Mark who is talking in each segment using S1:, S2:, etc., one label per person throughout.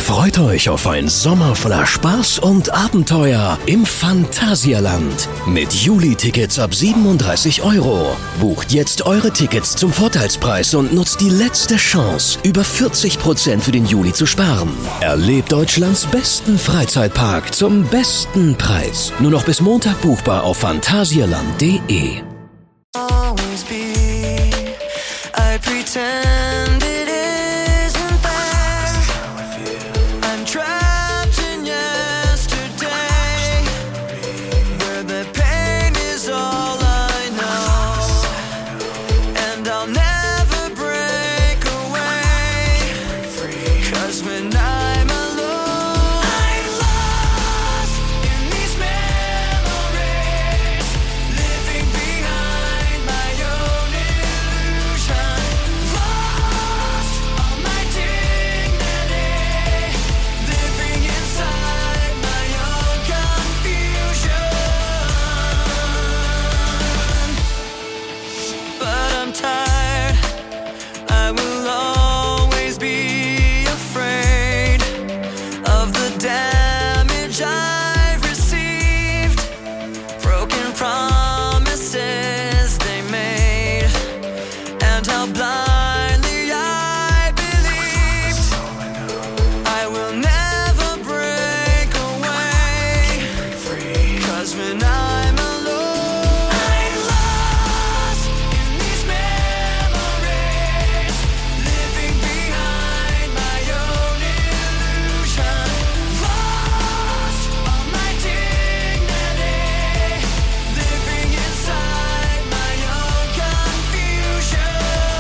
S1: Freut euch auf ein Sommer voller Spaß und Abenteuer im Phantasialand. Mit Juli-Tickets ab 37 €. Bucht jetzt eure Tickets zum Vorteilspreis und nutzt die letzte Chance, über 40% für den Juli zu sparen. Erlebt Deutschlands besten Freizeitpark zum besten Preis. Nur noch bis Montag buchbar auf phantasialand.de.
S2: Always be, I pretend it isn't there. I'm trapped in yesterday, where the pain is all I know, and I'll never break away, 'cause when I'm alone, I'm lost in these memories, living behind my own illusion, lost all my dignity, living inside my own confusion. But I'm tired, I will always be afraid of the damage I've received, broken promises they made, and how blindly I believed. I will never break away, 'cause when I'm alone, I'm lost in these memories, living behind my own illusion, lost all my dignity, living inside my own confusion.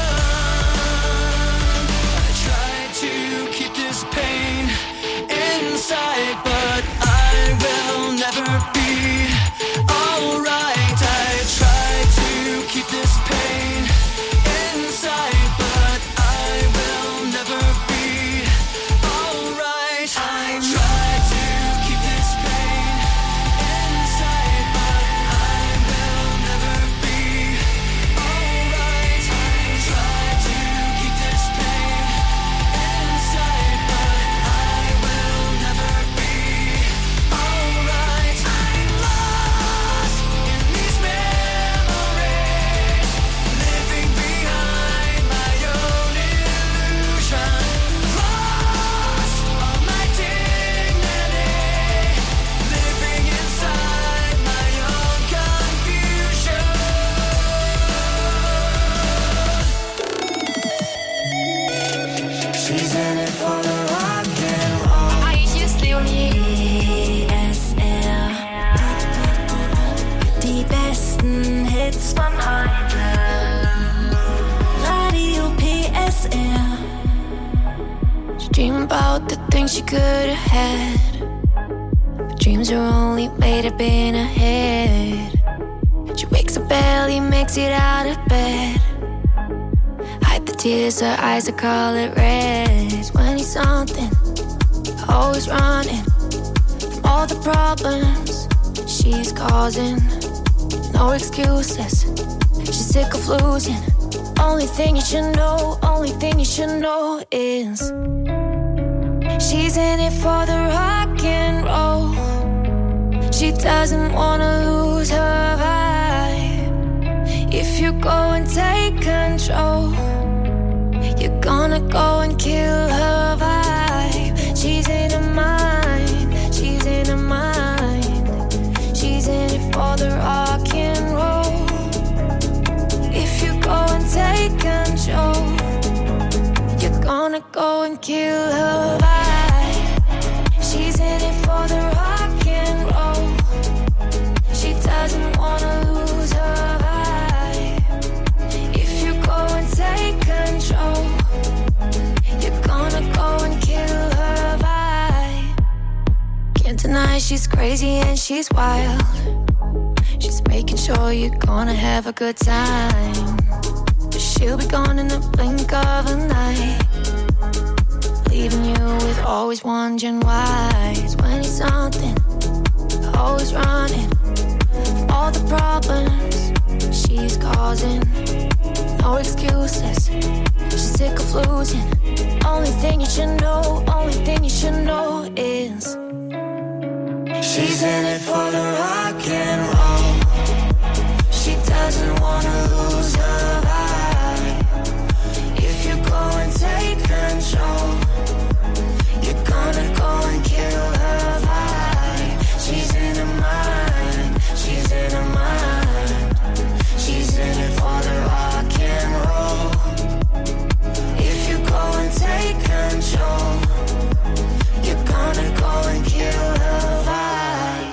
S2: I tried to keep this pain inside, but I will never be alright. I tried to keep this pain inside, but I will never be alright. I tried to keep this pain inside, but I will never be alright. I tried to keep this pain inside, but I will never be alright. I'm lost in these memories, living behind my own illusion, lost all my dignity, living inside my own confusion. She's in it for the rock and roll. ESR. Die besten Hits von heute. Radio PSR. She dreaming about the things she could have had, but dreams are only made up in her head. She wakes up barely, makes it out of bed. Hide the tears, her eyes are color red. 20 something, always running from all the problems she's causing. No excuses, she's sick of losing. Only thing you should know, only thing you should know is she's in it for the rock and roll. She doesn't wanna lose her vibe. If you go and take control, you're gonna go and kill her vibe. She's in her mind, she's in her mind. She's in it for the rock and roll. If you go and take control, you're gonna go and kill her vibe. She's in it for the rock and roll. She doesn't wanna lose her vibe. If you go and take control, you're gonna go and kill her vibe. Can't deny she's crazy and she's wild. She's making sure you're gonna have a good time, but she'll be gone in the blink of an eye, leaving you with always wondering why. 20 something, always running from all the problems she's causing. No excuses, she's sick of losing. Only thing you should know, only thing you should know is she's in it for the rock and roll. She doesn't wanna lose her vibe. If you go and take control, you're gonna go and kill her vibe. She's in her mind, she's in her mind. She's in it for the rock and roll. If you go and take control, you're gonna go and kill her vibe.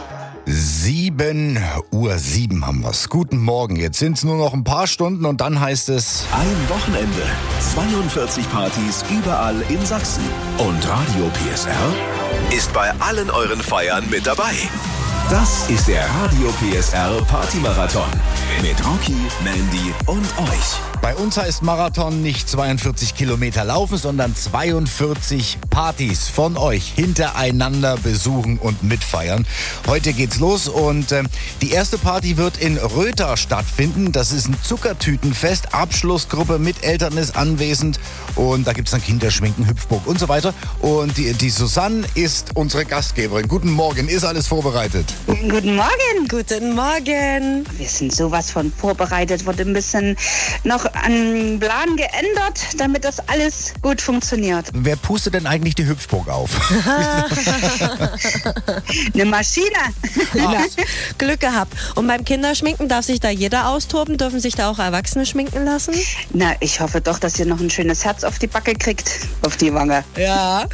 S3: 7:07 haben wir's. Guten Morgen, jetzt sind's nur noch ein paar Stunden und dann heißt es...
S1: Ein Wochenende, 42 Partys überall in Sachsen. Und Radio PSR ist bei allen euren Feiern mit dabei. Das ist der Radio PSR Partymarathon mit Rocky, Mandy und euch.
S3: Bei uns heißt Marathon nicht 42 Kilometer laufen, sondern 42 Partys von euch hintereinander besuchen und mitfeiern. Heute geht's los und die erste Party wird in Röther stattfinden. Das ist ein Zuckertütenfest. Abschlussgruppe mit Eltern ist anwesend und da gibt's dann Kinderschminken, Hüpfburg und so weiter. Und die Susanne ist unsere Gastgeberin. Guten Morgen, ist alles vorbereitet?
S4: Guten Morgen.
S5: Guten Morgen.
S4: Wir sind sowas von vorbereitet, wurde ein bisschen noch an Plan geändert, damit das alles gut funktioniert.
S3: Wer pustet denn eigentlich die Hüpfburg auf?
S4: Eine Maschine.
S5: Na, Glück gehabt. Und beim Kinderschminken darf sich da jeder austoben? Dürfen sich da auch Erwachsene schminken lassen?
S4: Na, ich hoffe doch, dass ihr noch ein schönes Herz auf die Backe kriegt, auf die Wange.
S5: Ja.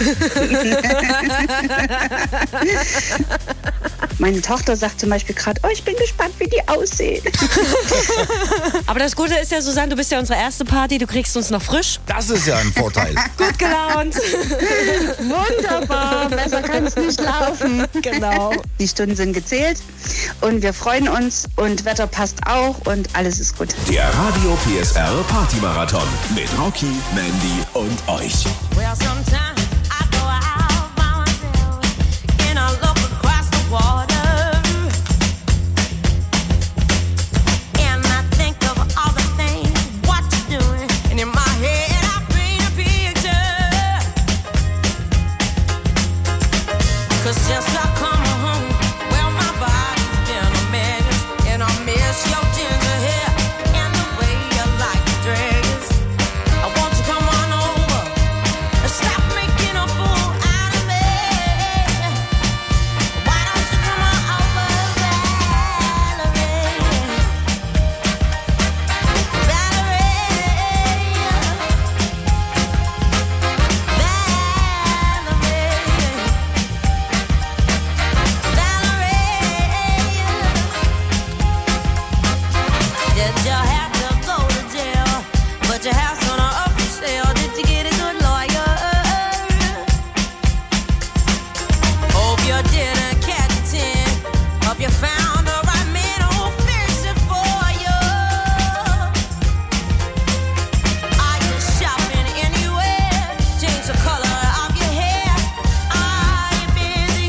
S4: Meine Tochter sagt zum Beispiel gerade, oh, ich bin gespannt, wie die aussehen.
S5: Aber das Gute ist ja, Susanne, du bist ja unsere erste Party, du kriegst uns noch frisch.
S3: Das ist ja ein Vorteil.
S5: Gut gelaunt.
S4: Wunderbar, besser kann es nicht laufen.
S5: Genau.
S4: Die Stunden sind gezählt und wir freuen uns und Wetter passt auch und alles ist gut.
S1: Der Radio PSR Partymarathon mit Rocky, Mandy und euch.
S2: Well, sometimes I go out by myself and I look across the water. And I think of all the things what you're doing. And in my head I paint a picture. 'Cause since I come home, well, my body's been a mess. And I miss your ginger hair and the way you like to dress. I want you to come on over and stop making a fool out of me. Why don't you come on over, Valerie? Did you have to go to jail? But your house on a up for sale. Did you get a good lawyer? Hope you didn't catch a 10. Hope you found the right man who'll fix it for you. Are you shopping anywhere? Change the color of your hair. Are you busy?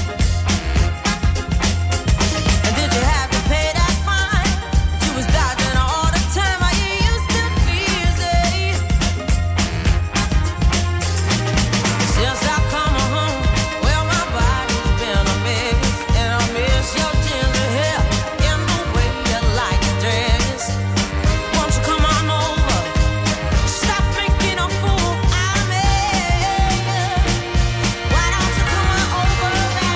S2: And did you have to pay that fine? You was dodging all the time. Are you used to busy? Since I come home, well, my body's been a mess. And I miss your ginger hair and the way you like to dress. Won't you come on over? Stop making a fool out of me. Why don't you come on over,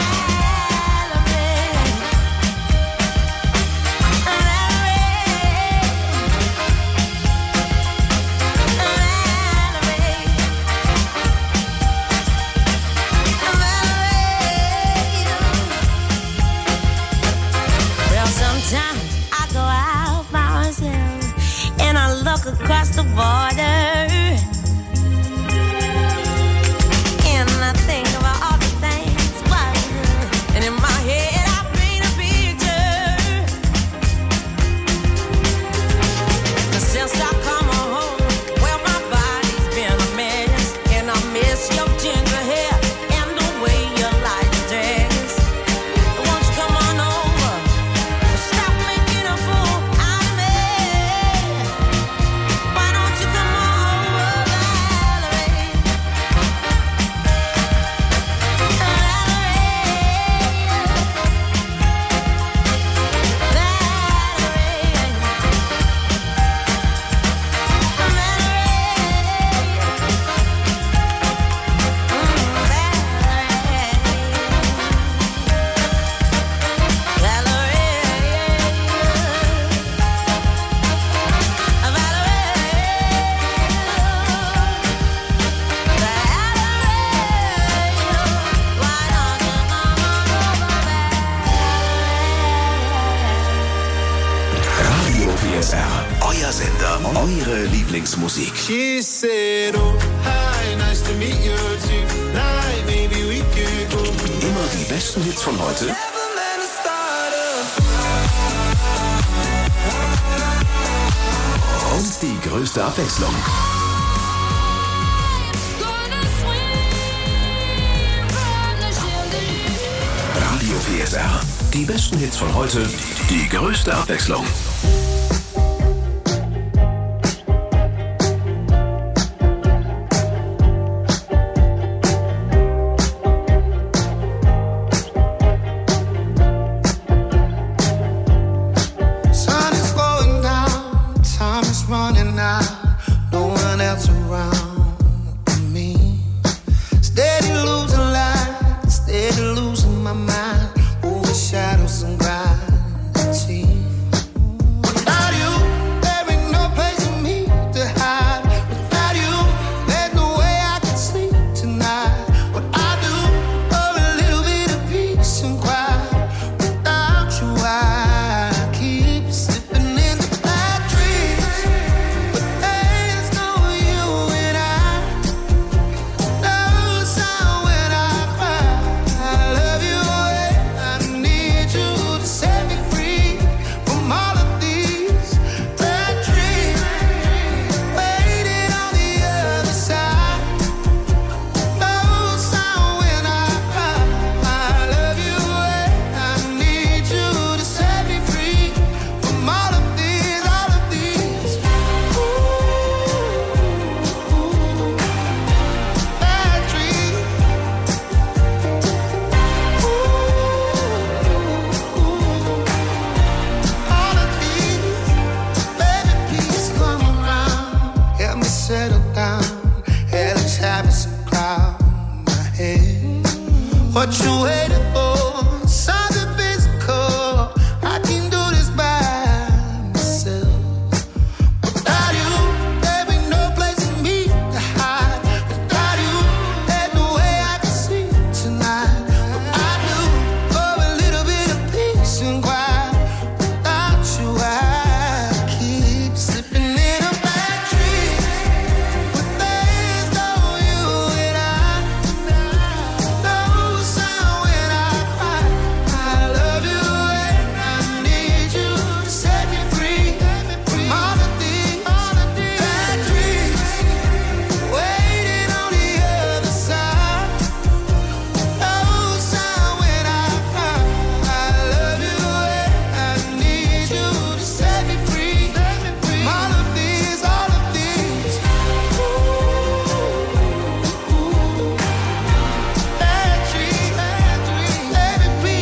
S2: Well, sometimes I go out by myself and I look across the border and I think about all the things what you do. And in my head I paint a picture. 'Cause since I come home, well, my body's been a mess. And I miss your ginger hair and the way you like to dress. Won't you come on over? Stop making a fool out of me. Why don't you come on over?
S1: Radio PSR. Euer Sender, eure Lieblingsmusik.
S6: She said, oh, hi, nice to meet you tonight. Maybe we could go.
S1: Immer die besten Hits von heute. Und die größte Abwechslung. Radio PSR. Die besten Hits von heute. Die größte Abwechslung.
S6: Shadows and gravity. What you waiting for? Something physical. I can do this by myself. Without you, there ain't no place for me to hide. Without you, there's no way I can sleep tonight. What I do for a little bit of peace and quiet. Without you, I keep slipping in a bad dream. But there's no you and I. No sound when I cry. I love you and I need you to set me free from all of these bad dreams. Waiting on the other side. No sound when I cry. I love you and I need you to set me free from all of these bad dreams. Let it be.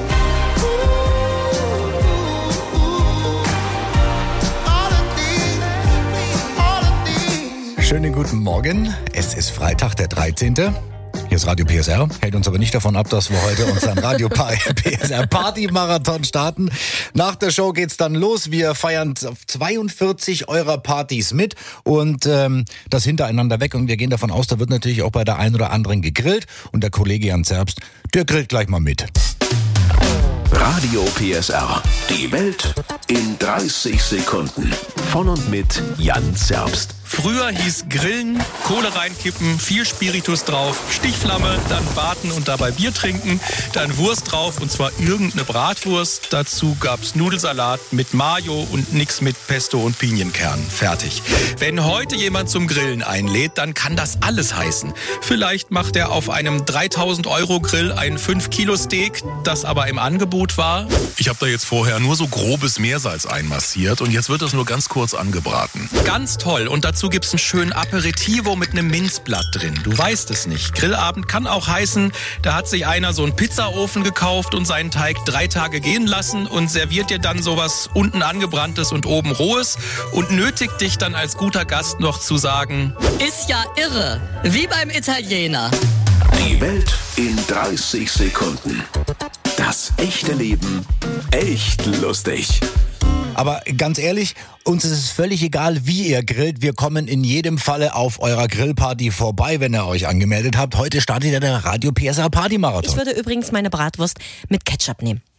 S6: All of these.
S3: Schönen guten Morgen. Es ist Freitag, der 13. Hier ist Radio PSR. Hält uns aber nicht davon ab, dass wir heute unseren Radio PSR Party-Marathon starten. Nach der Show geht's dann los. Wir feiern 42 eurer Partys mit und das hintereinander weg. Und wir gehen davon aus, da wird natürlich auch bei der einen oder anderen gegrillt. Und der Kollege Jan Zerbst, der grillt gleich mal mit.
S1: Radio PSR. Die Welt in 30 Sekunden. Von und mit Jan Zerbst.
S7: Früher hieß Grillen, Kohle reinkippen, viel Spiritus drauf, Stichflamme, dann warten und dabei Bier trinken, dann Wurst drauf und zwar irgendeine Bratwurst. Dazu gab's Nudelsalat mit Mayo und nix mit Pesto und Pinienkern. Fertig. Wenn heute jemand zum Grillen einlädt, dann kann das alles heißen. Vielleicht macht er auf einem 3.000 € Grill ein 5-Kilo-Steak, das aber im Angebot war.
S8: Ich habe da jetzt vorher nur so grobes Meersalz einmassiert und jetzt wird das nur ganz kurz angebraten.
S7: Ganz toll. Und dazu gibt's einen schönen Aperitivo mit einem Minzblatt drin. Du weißt es nicht. Grillabend kann auch heißen, da hat sich einer so einen Pizzaofen gekauft und seinen Teig 3 Tage gehen lassen und serviert dir dann sowas unten angebranntes und oben rohes und nötigt dich dann als guter Gast noch zu sagen:
S9: Ist ja irre, wie beim Italiener.
S1: Die Welt in 30 Sekunden. Das echte Leben echt lustig.
S3: Aber ganz ehrlich, uns ist es völlig egal, wie ihr grillt. Wir kommen in jedem Falle auf eurer Grillparty vorbei, wenn ihr euch angemeldet habt. Heute startet ja der Radio PSR Party Marathon.
S5: Ich würde übrigens meine Bratwurst mit Ketchup nehmen.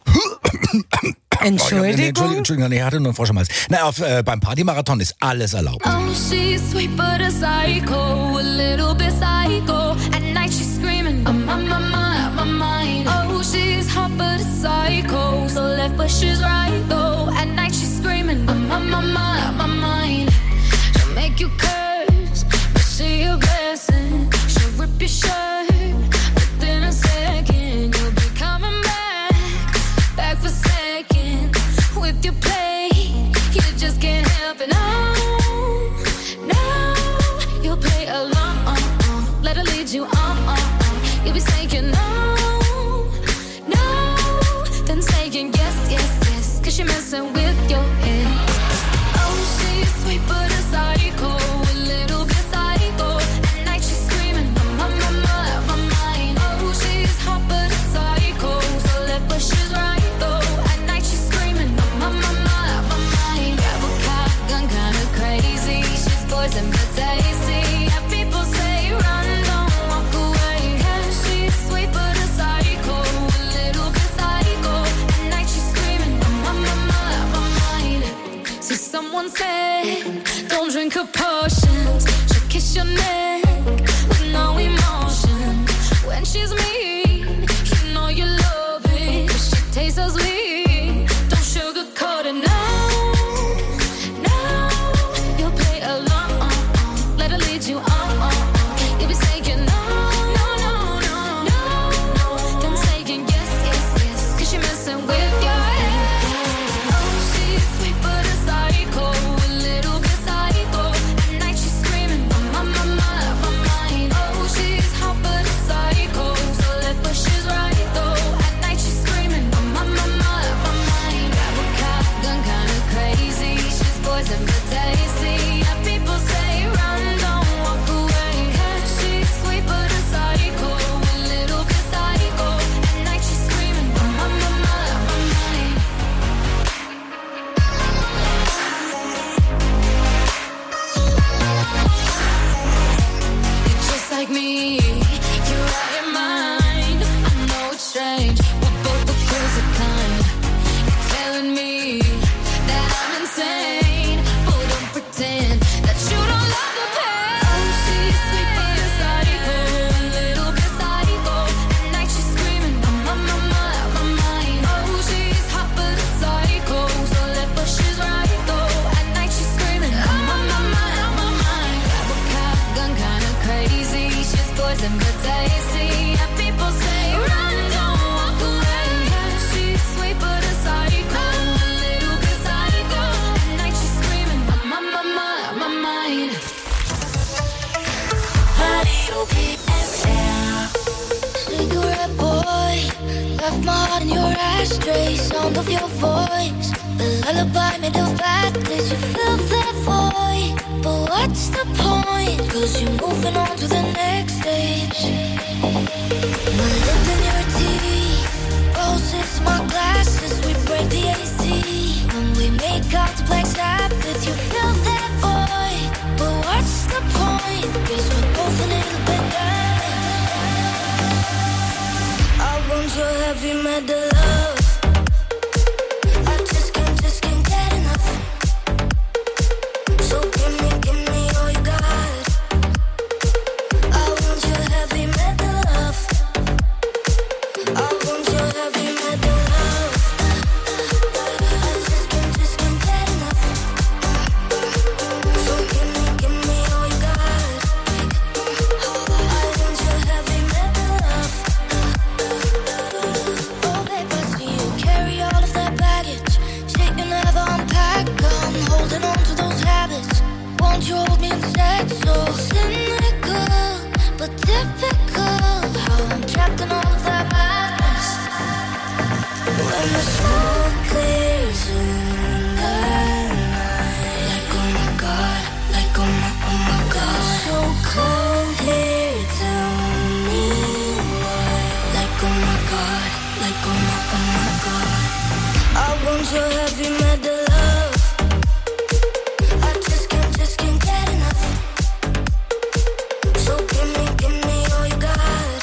S5: Entschuldigung?
S3: Entschuldigung, ich hatte nur einen Frosch im Hals. Beim Partymarathon ist alles erlaubt.
S2: Oh, she's sweet but a psycho, a little bit psycho. At night she's screaming, I'm on my mind. Oh, she's hot but a psycho, so left but she's right though. At night she's screaming, I'm on my mind. She'll make you curse, but she a blessing. She'll rip your shirt, within a second you'll be coming back for second. With your play, you just can't help it. No, you'll play along. Let her lead you on. You'll be saying no, then saying yes, 'cause you're messing with your head. Oh, she's sweet but a psycho, a little bit psycho. At night she's screaming, I'm on my mind. Oh, she's hot but a psycho, so left but she's right though. At night she's screaming, I'm on my mind. Grab a cop, gun kinda crazy. She's poison but tasty. Yeah, people say run, don't walk away. Yeah, she's sweet but a psycho, a little bit psycho. At night she's screaming, I'm on my mind. See, someone said, don't drink her potions. She'll kiss your neck with no emotion. When she's mean, you know you love it, 'cause she tastes so sweet. Don't sugarcoat it, no. You'll play along. Let her lead you on. You'll be saying no. Then saying yes, 'cause you're messing with your head. Oh, she's sweet but a psycho, a little bit psycho. At night she's screaming, I'm on my mind. Oh, she's hot but a psycho, so left but she's right though. At night she's screaming, I'm on my mind. Grab a cop, gun kinda crazy. She's poison but tasty. Yeah, people say run, don't walk away. Yeah, she's sweet but a psycho, a little bit psycho. At night she's screaming, I'm on my mind. You're just like me, you're out your mind. I know it's strange, we're both the crazy kind. You're telling me that I'm insane, but don't pretend that you don't love the pain. Oh, she's sweet but a psycho, a little bit psycho. At night she's screaming, I'm on my mind. Oh, she's hot but a psycho, so left but she's right though. At night she's screaming, I'm on my mind. Grab a cop, gun kinda crazy. She's poison but tasty. Yeah, people say run, don't walk away. Yeah, she's sweet but a psycho, a little bit psycho. At night she's screaming, I'm on my mind. Radio PSR. Cigarette boy, left my heart in your ashtray. Sound of your voice, the lullaby made of badness. You fill that void, but what's the point? 'Cause you're moving on to the next stage. My lip in your teeth, roses, my glasses. We break the AC when we make out to Black Sabbath. You fill that void, but what's the point? 'Cause we're both a little bit damaged. I want your heavy metal love. I just can't get enough. So give me all you got. I want your heavy metal love. I want your heavy metal love. I just can't get enough. So give me all you got. I want your heavy metal love. Oh babe, I see you carry all of that baggage. Shit you never unpack. I'm holding on to those habits. Won't you hold me instead? So cynical, but typical. How I'm trapped in all of that madness. When the smoke clears in the night, like oh my god, like oh my god. So cold here, tell me why. Like oh my god, like oh my god. I want your heavy metal love. I just can't get enough. So give me all you got.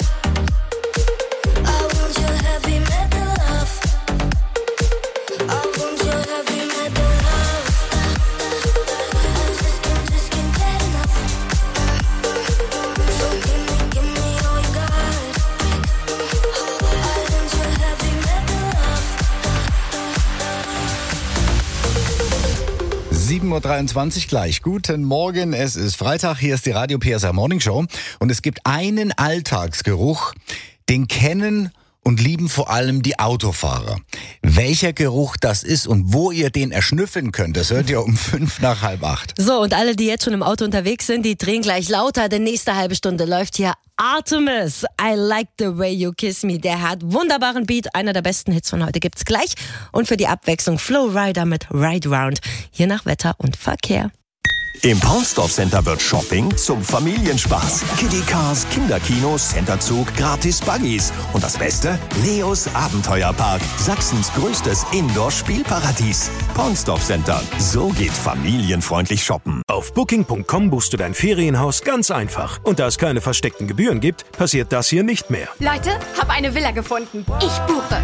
S3: 7.23 Uhr gleich. Guten Morgen, es ist Freitag, hier ist die Radio PSR Morning Show und es gibt einen Alltagsgeruch, den kennen und lieben vor allem die Autofahrer. Welcher Geruch das ist und wo ihr den erschnüffeln könnt, das hört ihr um 7:55.
S5: So, und alle, die jetzt schon im Auto unterwegs sind, die drehen gleich lauter, denn nächste halbe Stunde läuft hier Artemis. I Like the Way You Kiss Me. Der hat wunderbaren Beat, einer der besten Hits von heute gibt's gleich. Und für die Abwechslung Flow Rider mit Ride Round. Hier nach Wetter und Verkehr.
S10: Im Paunsdorf Center wird Shopping zum Familienspaß. Kiddie Cars, Kinderkinos, Centerzug, gratis Buggies. Und das Beste? Leos Abenteuerpark. Sachsens größtes Indoor-Spielparadies. Paunsdorf Center. So geht familienfreundlich shoppen.
S11: Auf Booking.com buchst du dein Ferienhaus ganz einfach. Und da es keine versteckten Gebühren gibt, passiert das hier nicht mehr.
S12: Leute, hab eine Villa gefunden. Ich buche.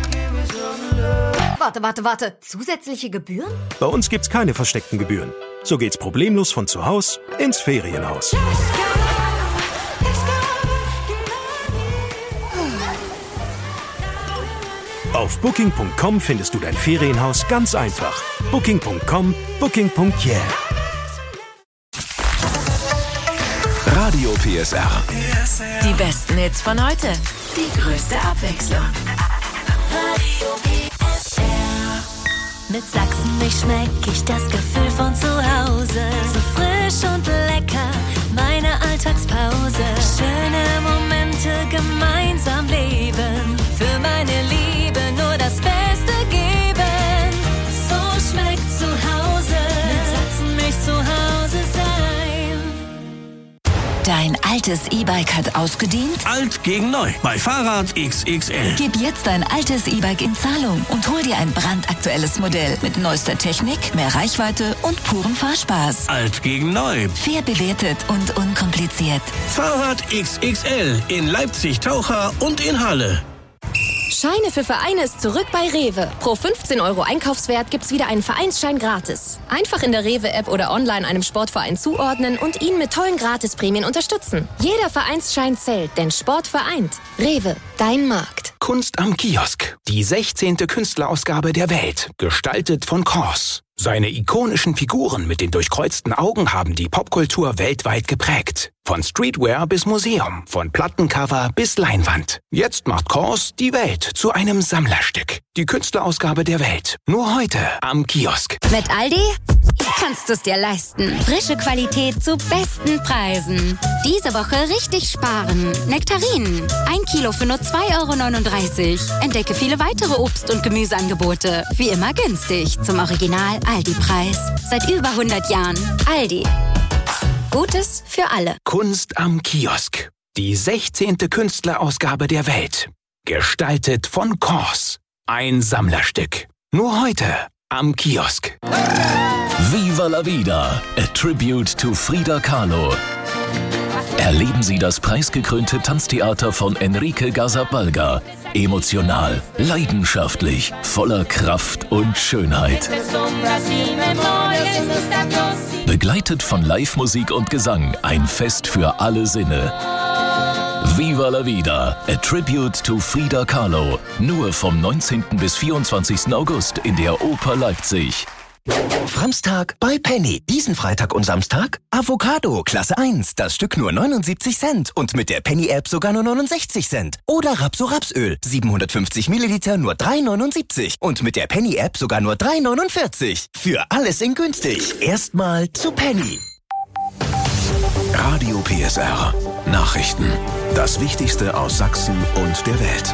S12: Warte. Zusätzliche Gebühren?
S11: Bei uns gibt's keine versteckten Gebühren. So geht's problemlos von zu Hause ins Ferienhaus. Auf Booking.com findest du dein Ferienhaus ganz einfach. Booking.com, Booking.yeah.
S10: Radio PSR.
S13: Die besten Hits von heute. Die größte Abwechslung. Radio PSR.
S2: Mit Sachsenmilch schmeck ich das Gefühl von zu Hause. So frisch und lecker, meine Alltagspause. Schöne Momente gemeinsam leben. Für meine Liebe nur das Beste geben. So schmeckt zu Hause. Mit Sachsenmilch zu Hause sein.
S13: Dein altes E-Bike hat ausgedient?
S14: Alt gegen neu. Bei Fahrrad XXL.
S13: Gib jetzt dein altes E-Bike in Zahlung und hol dir ein brandaktuelles Modell mit neuester Technik, mehr Reichweite und purem Fahrspaß.
S14: Alt gegen neu.
S13: Fair bewertet und unkompliziert.
S14: Fahrrad XXL in Leipzig, Taucher und in Halle.
S12: Scheine für Vereine ist zurück bei Rewe. Pro 15 € Einkaufswert gibt's wieder einen Vereinsschein gratis. Einfach in der Rewe-App oder online einem Sportverein zuordnen und ihn mit tollen Gratisprämien unterstützen. Jeder Vereinsschein zählt, denn Sport vereint. Rewe, dein Markt.
S15: Kunst am Kiosk. Die 16. Künstlerausgabe der Welt. Gestaltet von Kors. Seine ikonischen Figuren mit den durchkreuzten Augen haben die Popkultur weltweit geprägt. Von Streetwear bis Museum, von Plattencover bis Leinwand. Jetzt macht Kors die Welt zu einem Sammlerstück. Die Künstlerausgabe der Welt. Nur heute am Kiosk.
S16: Mit Aldi kannst du es dir leisten. Frische Qualität zu besten Preisen. Diese Woche richtig sparen. Nektarinen. 1 Kilo für nur 2,39 €. Entdecke viele weitere Obst- und Gemüseangebote. Wie immer günstig. Zum Original Aldi-Preis. Seit über 100 Jahren. Aldi. Gutes für alle.
S15: Kunst am Kiosk. Die 16. Künstlerausgabe der Welt. Gestaltet von Kors. Ein Sammlerstück. Nur heute am Kiosk.
S1: Viva la Vida, a tribute to Frida Kahlo. Erleben Sie das preisgekrönte Tanztheater von Enrique Gazzabalaga. Emotional, leidenschaftlich, voller Kraft und Schönheit. Begleitet von Live-Musik und Gesang, ein Fest für alle Sinne. Viva la Vida, a tribute to Frida Kahlo. Nur vom 19. bis 24. August in der Oper Leipzig.
S10: Framstag bei Penny. Diesen Freitag und Samstag Avocado, Klasse 1. Das Stück nur 79 Cent und mit der Penny-App sogar nur 69 Cent. Oder Rapso-Rapsöl, 750 Milliliter nur 3,79 und mit der Penny-App sogar nur 3,49. Für alles in günstig. Erstmal zu Penny.
S17: Radio PSR. Nachrichten. Das Wichtigste aus Sachsen und der Welt.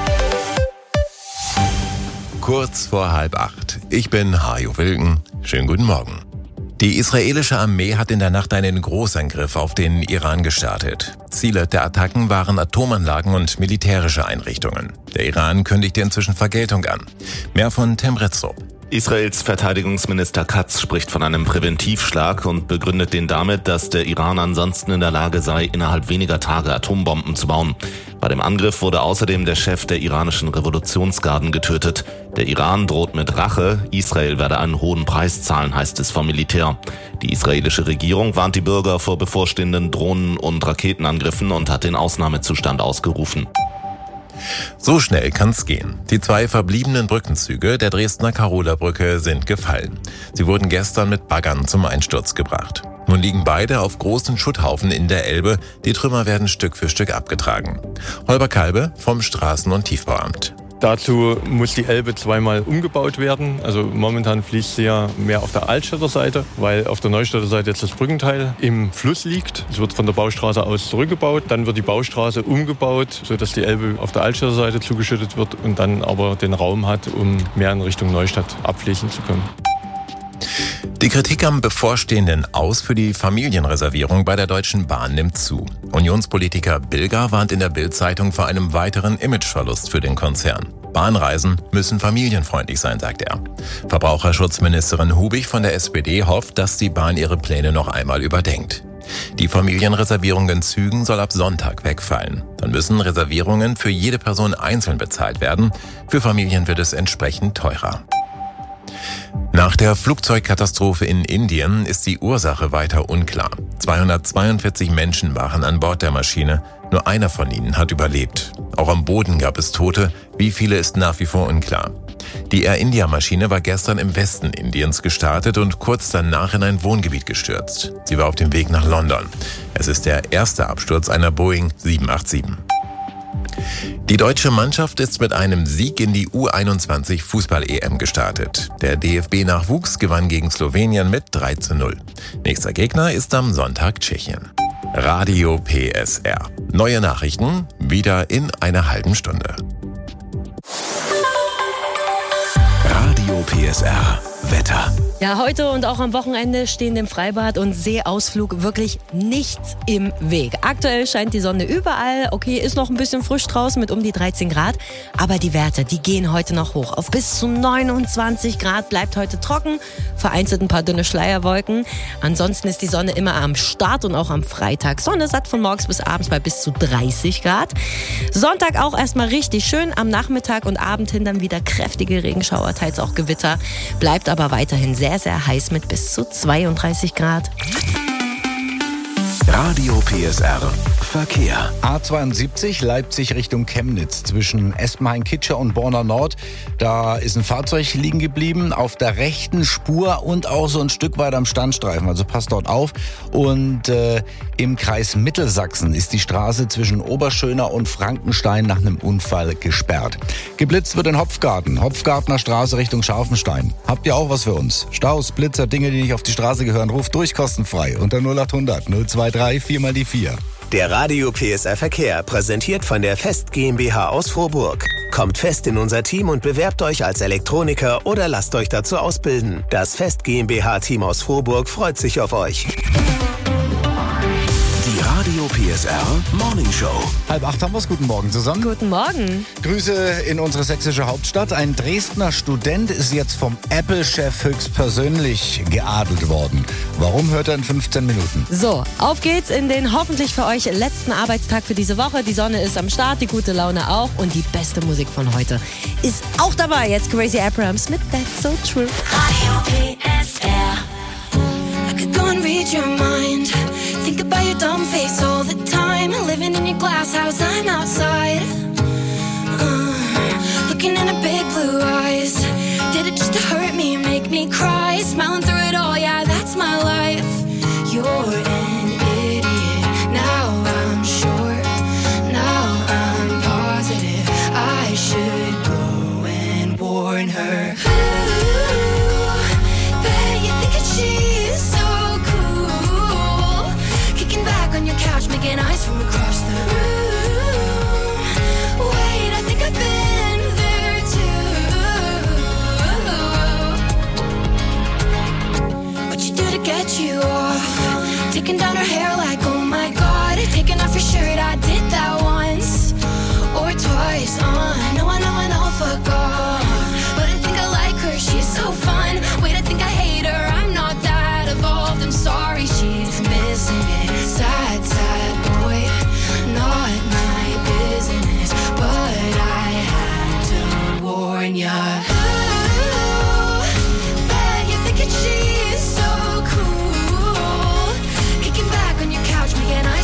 S18: Kurz vor 7:30. Ich bin Hajo Wilken. Schönen guten Morgen. Die israelische Armee hat in der Nacht einen Großangriff auf den Iran gestartet. Ziele der Attacken waren Atomanlagen und militärische Einrichtungen. Der Iran kündigte inzwischen Vergeltung an. Mehr von Tim Retzrup.
S19: Israels Verteidigungsminister Katz spricht von einem Präventivschlag und begründet den damit, dass der Iran ansonsten in der Lage sei, innerhalb weniger Tage Atombomben zu bauen. Bei dem Angriff wurde außerdem der Chef der iranischen Revolutionsgarden getötet. Der Iran droht mit Rache, Israel werde einen hohen Preis zahlen, heißt es vom Militär. Die israelische Regierung warnt die Bürger vor bevorstehenden Drohnen- und Raketenangriffen und hat den Ausnahmezustand ausgerufen.
S18: So schnell kann's gehen. Die 2 verbliebenen Brückenzüge der Dresdner Karola-Brücke sind gefallen. Sie wurden gestern mit Baggern zum Einsturz gebracht. Nun liegen beide auf großen Schutthaufen in der Elbe. Die Trümmer werden Stück für Stück abgetragen. Holger Kalbe vom Straßen- und Tiefbauamt.
S20: Dazu muss die Elbe zweimal umgebaut werden. Also momentan fließt sie ja mehr auf der Altstädter Seite, weil auf der Neustädter Seite jetzt das Brückenteil im Fluss liegt. Es wird von der Baustraße aus zurückgebaut. Dann wird die Baustraße umgebaut, sodass die Elbe auf der Altstädter Seite zugeschüttet wird und dann aber den Raum hat, um mehr in Richtung Neustadt abfließen zu können.
S18: Die Kritik am bevorstehenden Aus für die Familienreservierung bei der Deutschen Bahn nimmt zu. Unionspolitiker Bilger warnt in der Bild-Zeitung vor einem weiteren Imageverlust für den Konzern. Bahnreisen müssen familienfreundlich sein, sagt er. Verbraucherschutzministerin Hubig von der SPD hofft, dass die Bahn ihre Pläne noch einmal überdenkt. Die Familienreservierung in Zügen soll ab Sonntag wegfallen. Dann müssen Reservierungen für jede Person einzeln bezahlt werden. Für Familien wird es entsprechend teurer. Nach der Flugzeugkatastrophe in Indien ist die Ursache weiter unklar. 242 Menschen waren an Bord der Maschine, nur einer von ihnen hat überlebt. Auch am Boden gab es Tote, wie viele ist nach wie vor unklar. Die Air India-Maschine war gestern im Westen Indiens gestartet und kurz danach in ein Wohngebiet gestürzt. Sie war auf dem Weg nach London. Es ist der erste Absturz einer Boeing 787. Die deutsche Mannschaft ist mit einem Sieg in die U21 Fußball-EM gestartet. Der DFB-Nachwuchs gewann gegen Slowenien mit 3:0. Nächster Gegner ist am Sonntag Tschechien. Radio PSR. Neue Nachrichten wieder in einer halben Stunde.
S17: Radio PSR. Wetter.
S5: Ja, heute und auch am Wochenende stehen dem Freibad und Seeausflug wirklich nichts im Weg. Aktuell scheint die Sonne überall. Okay, ist noch ein bisschen frisch draußen mit um die 13 Grad. Aber die Werte, die gehen heute noch hoch. Auf bis zu 29 Grad, bleibt heute trocken. Vereinzelt ein paar dünne Schleierwolken. Ansonsten ist die Sonne immer am Start und auch am Freitag. Sonne satt von morgens bis abends bei bis zu 30 Grad. Sonntag auch erstmal richtig schön. Am Nachmittag und Abend hin dann wieder kräftige Regenschauer, teils auch Gewitter. Bleibt aber weiterhin sehr, sehr heiß mit bis zu 32 Grad.
S17: Radio PSR Verkehr.
S3: A72 Leipzig Richtung Chemnitz zwischen Espenhain-Kitscher und Borna Nord. Da ist ein Fahrzeug liegen geblieben auf der rechten Spur und auch so ein Stück weit am Standstreifen. Also passt dort auf. Und im Kreis Mittelsachsen ist die Straße zwischen Oberschöner und Frankenstein nach einem Unfall gesperrt. Geblitzt wird in Hopfgarten. Hopfgartner Straße Richtung Scharfenstein. Habt ihr auch was für uns? Staus, Blitzer, Dinge, die nicht auf die Straße gehören. Ruft durch kostenfrei unter 0800 023 4x4.
S21: Der Radio PSR Verkehr, präsentiert von der Fest GmbH aus Frohburg. Kommt fest in unser Team und bewerbt euch als Elektroniker oder lasst euch dazu ausbilden. Das Fest GmbH-Team aus Frohburg freut sich auf euch.
S17: Die Radio PSR Morning Show.
S3: 7:30 haben wir's. Guten Morgen zusammen.
S5: Guten Morgen.
S3: Grüße in unsere sächsische Hauptstadt. Ein Dresdner Student ist jetzt vom Apple-Chef höchstpersönlich geadelt worden. Warum, hört er in 15 Minuten.
S5: So, auf geht's in den hoffentlich für euch letzten Arbeitstag für diese Woche. Die Sonne ist am Start, die gute Laune auch und die beste Musik von heute ist auch dabei. Jetzt Crazy Abrams mit That's So True.
S2: Radio PSR. I could go and read your mind. Think about your dumb face all the time. Living in your glass house, I'm outside. Looking in her big blue eyes. Did it just to hurt me, make me cry? Smiling through it all, yeah, that's my life. You're an idiot. Now I'm sure. Now I'm positive. I should go and warn her. Ooh, bet you think that she's so cool. Kicking back on your couch, making eyes from across the room. Wait, I think I've been there too. What you do to get you off? Taking down her hair like, oh my god. Taking off your shirt, I did that once or twice. I know, fuck off. But I think I like her, she's so fun. Wait, I think I hate her, I'm not that evolved. I'm sorry, she's missing it. Sad, sad boy, not my business. But I had to warn ya. Ooh, bet you're thinking she's so cool. Kicking back on your couch, making eyes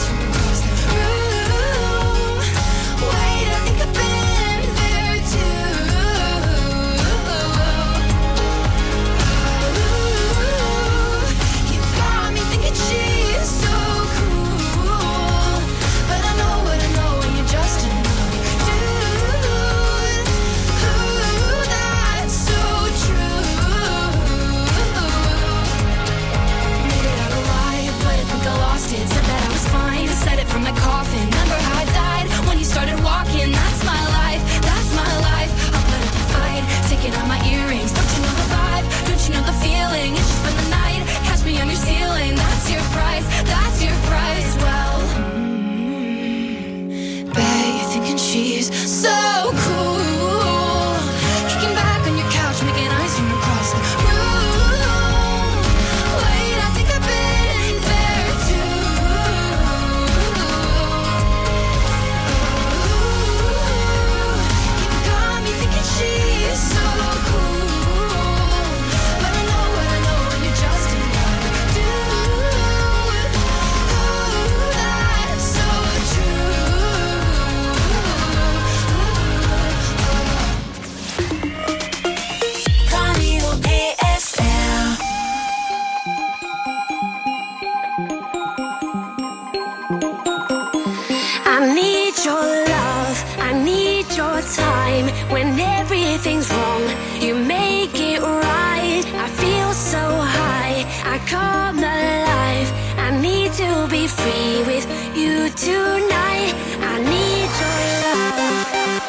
S2: everything's wrong, you make it right. I feel so high, I come alive. I need to be free with you tonight. I need your love.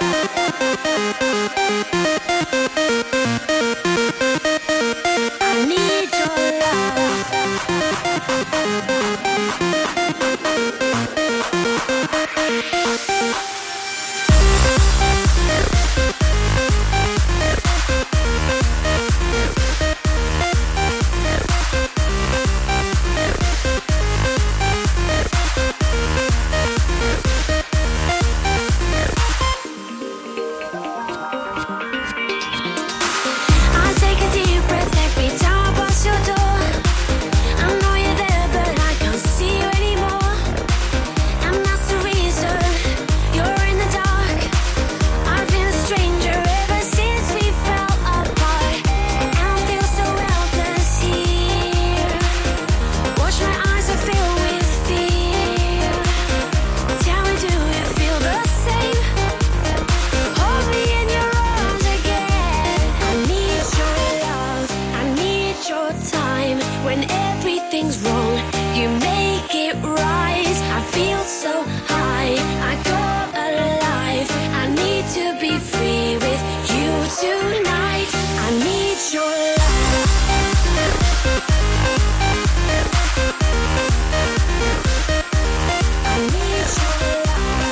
S2: I need your love. I take a deep breath every time I pass your door. I know you're there, but I can't see you anymore. And that's the reason you're in the dark. I've been a stranger ever since we fell apart. And I feel so helpless here. Watch my eyes are filled with fear. Tell me, do you feel the same? Hold me in your arms again. I need your love, I need your time. When everything's wrong, you make it right. I feel so high, I come alive. I need to be free with you tonight. I need your love. I need your love.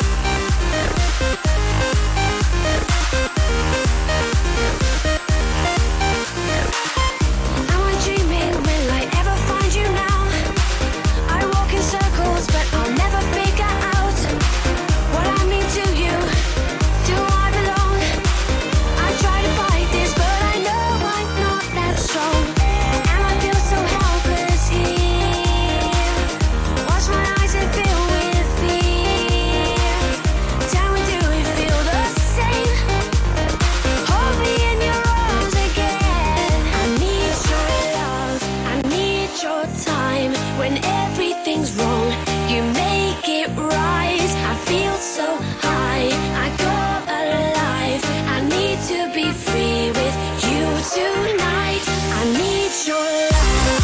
S2: Am I dreaming? Will I ever find you now? I walk in circles, but I'll never figure out what I mean to you. Do I belong? I try to fight this, but I know I'm not that strong. And I feel so helpless here. Watch my eyes and fill with fear. Tell me, do we feel the same? Hold me in your arms again. I need your love, I need your time. When everything's wrong, you make it right. I feel so high, I come alive. I need to be free with you tonight. I need your love.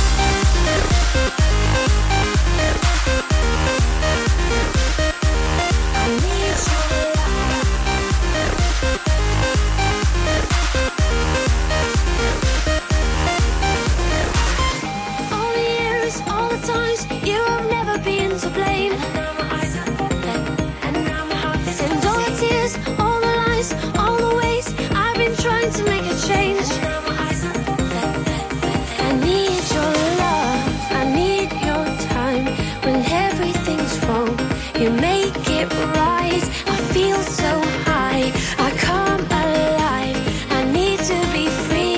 S2: I need your love. All the years, all the times, you have never been to blame. And now my heart is in all the tears, all the lies, all the ways I've been trying to make a change. I need your love, I need your time. When everything's wrong, you make it right. I feel so high, I come alive. I need to be free.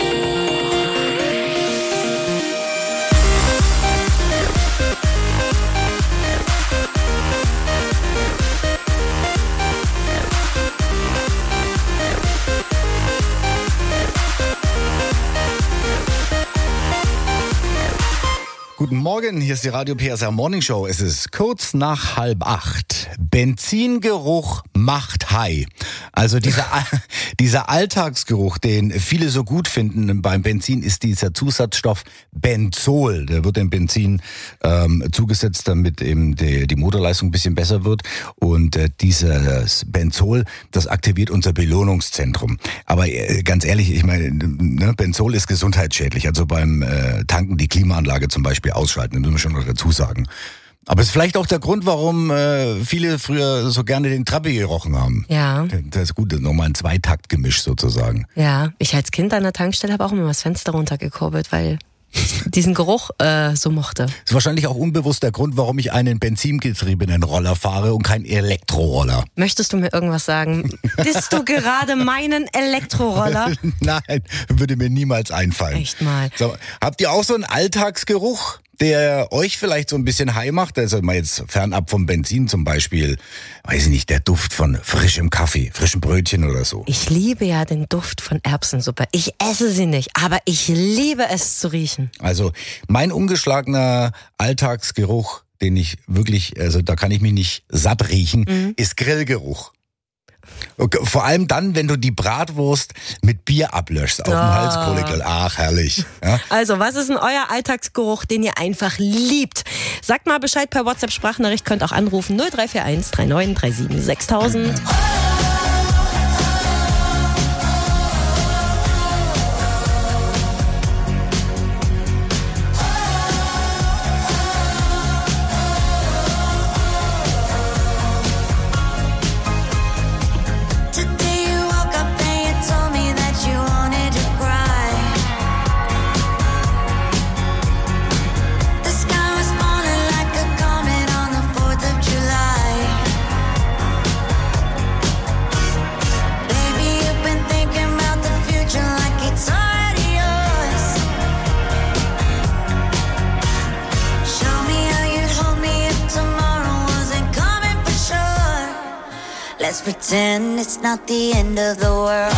S3: Guten Morgen, hier ist die Radio PSR Morning Show. Es ist kurz nach 7:30. Benzingeruch macht high. Also dieser Alltagsgeruch, den viele so gut finden beim Benzin, ist dieser Zusatzstoff Benzol. Der wird dem Benzin zugesetzt, damit eben die Motorleistung ein bisschen besser wird. Und dieses Benzol, das aktiviert unser Belohnungszentrum. Aber ganz ehrlich, ich meine, ne, Benzol ist gesundheitsschädlich. Also beim Tanken die Klimaanlage zum Beispiel ausschalten, das müssen wir schon noch dazu sagen. Aber es ist vielleicht auch der Grund, warum viele früher so gerne den Trabi gerochen haben.
S5: Ja.
S3: Das ist gut, nochmal ein Zweitaktgemisch sozusagen.
S5: Ja, ich als Kind an der Tankstelle habe auch immer das Fenster runtergekurbelt, weil ich diesen Geruch so mochte.
S3: Das ist wahrscheinlich auch unbewusst der Grund, warum ich einen benzingetriebenen Roller fahre und keinen Elektroroller.
S5: Möchtest du mir irgendwas sagen? Disst du gerade meinen Elektroroller?
S3: Nein, würde mir niemals einfallen.
S5: Echt mal.
S3: So, habt ihr auch so einen Alltagsgeruch, der euch vielleicht so ein bisschen high macht? Also mal jetzt fernab vom Benzin zum Beispiel, weiß ich nicht, der Duft von frischem Kaffee, frischem Brötchen oder so.
S5: Ich liebe ja den Duft von Erbsensuppe. Ich esse sie nicht, aber ich liebe es zu riechen.
S3: Also mein ungeschlagener Alltagsgeruch, den ich wirklich, also da kann ich mich nicht satt riechen, ist Grillgeruch. Okay, vor allem dann, wenn du die Bratwurst mit Bier ablöschst auf dem Halskohlegrill. Ach, herrlich. Ja?
S5: Also, was ist denn euer Alltagsgeruch, den ihr einfach liebt? Sagt mal Bescheid per WhatsApp-Sprachnachricht, könnt auch anrufen 0341 39 37 6000.
S2: Let's pretend it's not the end of the world.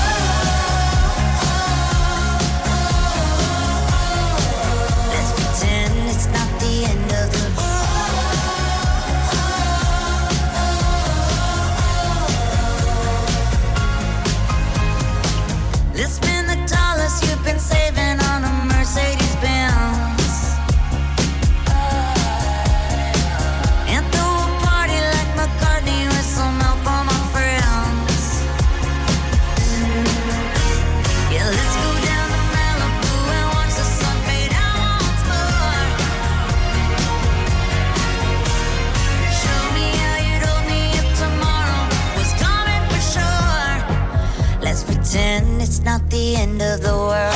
S2: Let's pretend it's not the end of the world. Let's spend the dollars you've been saving on a Mercedes-Benz. Pretend it's not the end of the world.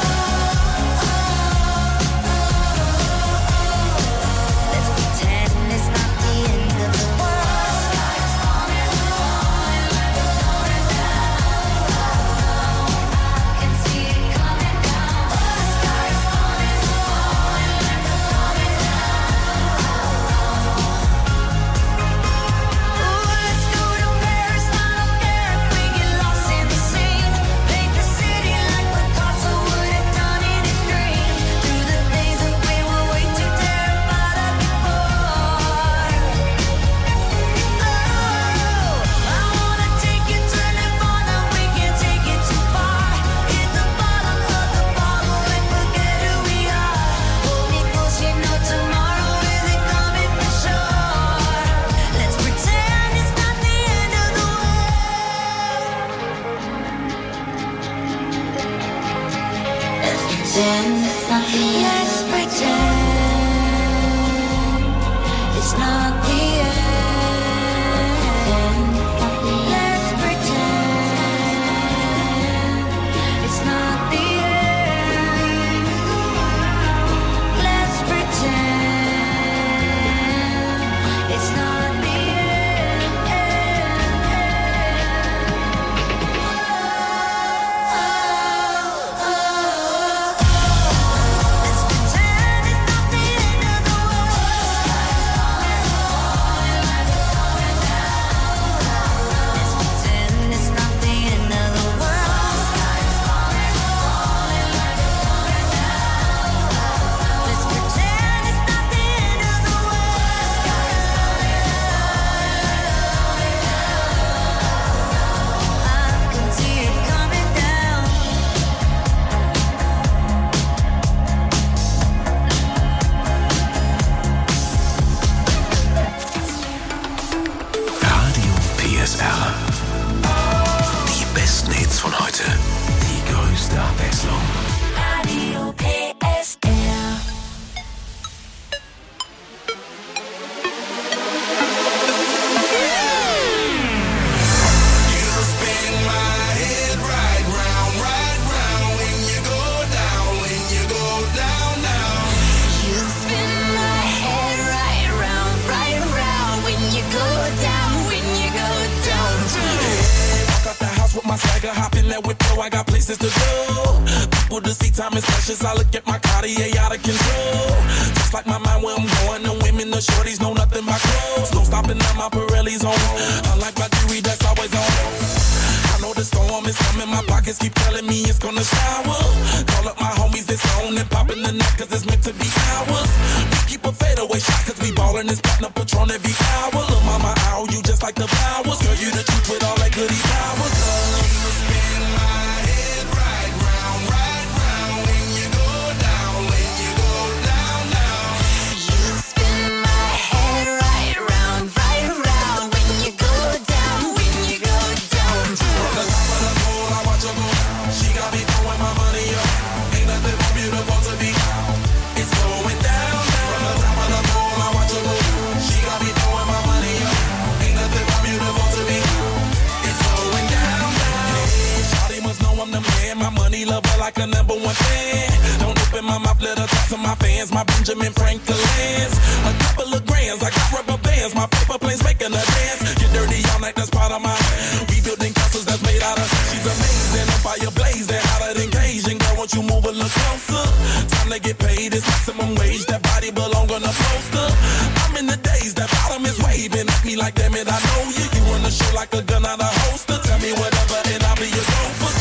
S2: Let's pretend it's not the end of the world. Sky's falling, falling down. I can see it coming down. Sky's falling, falling down. Oh, let's go to Paris. I don't care if we get lost in the sea. Let's pretend it's not the end. Let's pretend it's not the end. Let's pretend it's not the
S17: Die besten Hits von heute. Die größte Abwechslung.
S2: Radio PSR.
S4: My swagger, hop in that whip, I got places to go. People to see, time is precious. I look at my Cartier out of control. Just like my mind where I'm going, the women, the shorties know nothing but clothes. No stopping at my Pirelli's on. Unlike my jewelry, that's always on. I know the storm is coming, my pockets keep telling me it's gonna shower. Call up my homies, it's on and popping the night, cause it's meant to be ours. We keep a fadeaway shot, cause we ballin' this platinum Patron every hour. Look, mama, I owe you just like the flowers. Girl, you the truth with all that goodies. my fans, my Benjamin Franklin's. A couple of grands, I got rubber bands, my paper planes making a dance. Get dirty all night, that's part of my rebuilding castles that's made out of. She's amazing, on fire blazing, hotter than Cajun. Girl, won't you move a little closer? Time to get paid, it's maximum wage. That body belong on a poster. I'm in the days, that bottom is waving at me like, damn it, I know you. You run the show like a gun out of holster. Tell me whatever and I'll be your gopher.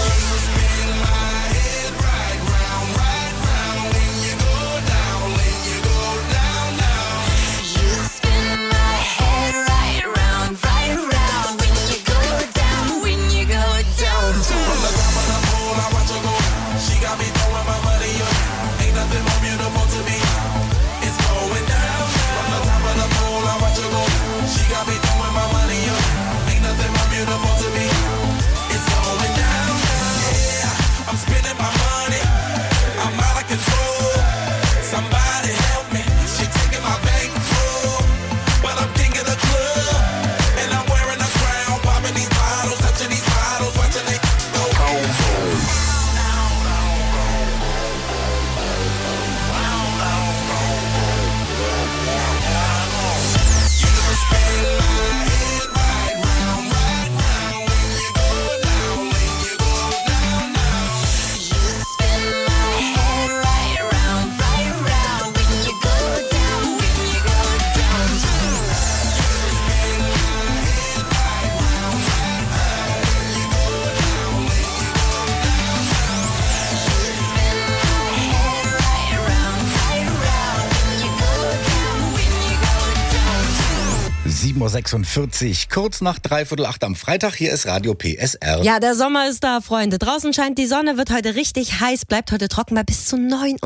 S3: Uhr 46, kurz nach 7:45 am Freitag. Hier ist Radio PSR.
S5: Ja, der Sommer ist da, Freunde. Draußen scheint die Sonne, wird heute richtig heiß, bleibt heute trocken bei bis zu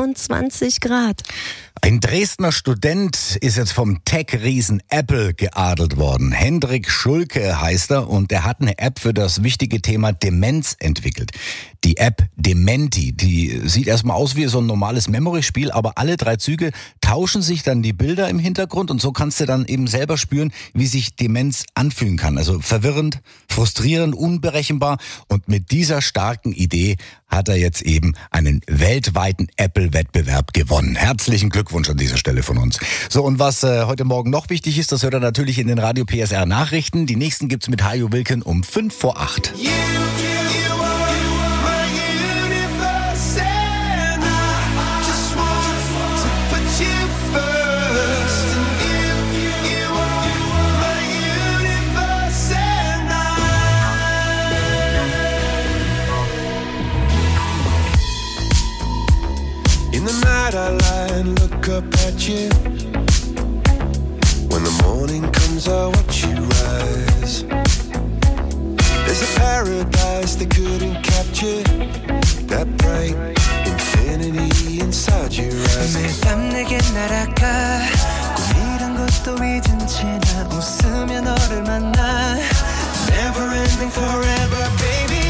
S5: 29 Grad.
S3: Ein Dresdner Student ist jetzt vom Tech-Riesen Apple geadelt worden. Hendrik Schulke heißt er und er hat eine App für das wichtige Thema Demenz entwickelt. Die App Dementi, die sieht erstmal aus wie so ein normales Memory-Spiel, aber alle 3 Züge tauschen sich dann die Bilder im Hintergrund und so kannst du dann eben selber spüren, wie sich Demenz anfühlen kann. Also verwirrend, frustrierend, unberechenbar und mit dieser starken Idee hat er jetzt eben einen weltweiten Apple-Wettbewerb gewonnen. Herzlichen Glückwunsch an dieser Stelle von uns. So, und was heute Morgen noch wichtig ist, das hört ihr natürlich in den Radio PSR Nachrichten. Die nächsten gibt's mit Hajo Wilken um 7:55.
S6: I lie and look up at you. When the morning comes, I watch you rise. There's a paradise they couldn't capture. That bright infinity inside your eyes. 매일 밤 내게 날아가. 꿈이란 것도 잊은 채 나 웃으며 너를 만나. Never ending forever, baby.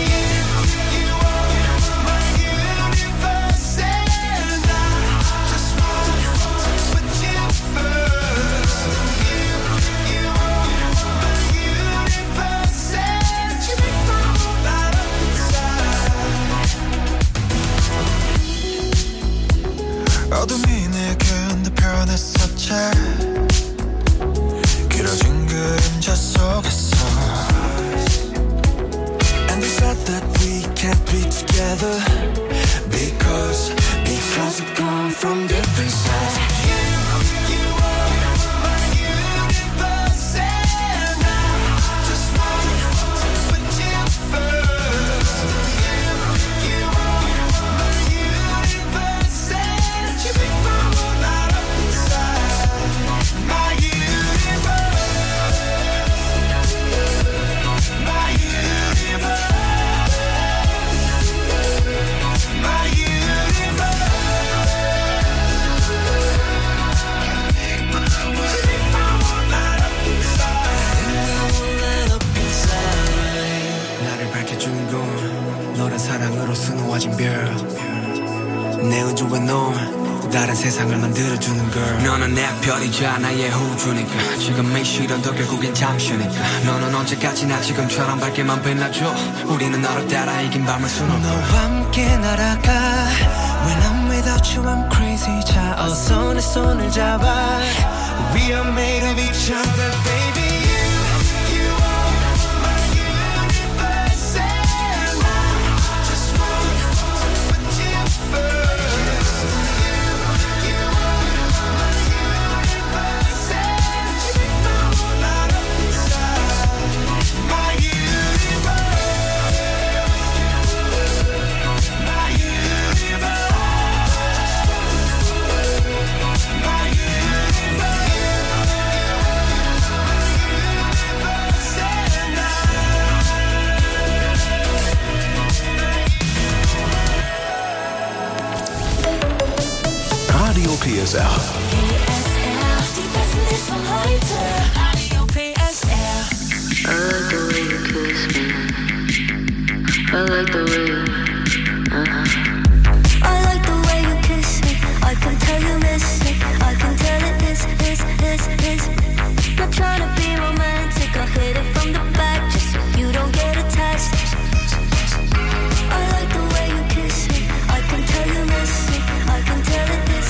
S6: 어둠이 내 가운데 변했었지 길어진 그림자 속에서 And they said that we can't be together Because we're gone from different sides 사랑으로 수놓아진 별 내 우주와 넌
S8: 또 다른 세상을 만들어주는 girl. 너는 내 별이자 나의 호주니까 지금 이 시련도 결국엔 잠시니까 너는 언제까지나 지금처럼 밝게만 빛나줘. 우리는 너를 따라 이긴 밤을 수놓고 너와 함께 날아가. When I'm without you I'm crazy. 자 어서 내 손을 잡아. We are made of each other baby.
S17: PSR.
S2: Die besten Hits von heute. Radio PSR.
S22: I like the way you kiss me. I like the way you.
S2: I like the way you kiss me. I can tell you miss it. I can tell it is. Not trying to be romantic. I'll hit it from the back just so you don't get attached. I like the way you kiss me. I can tell you miss it. I can tell it is.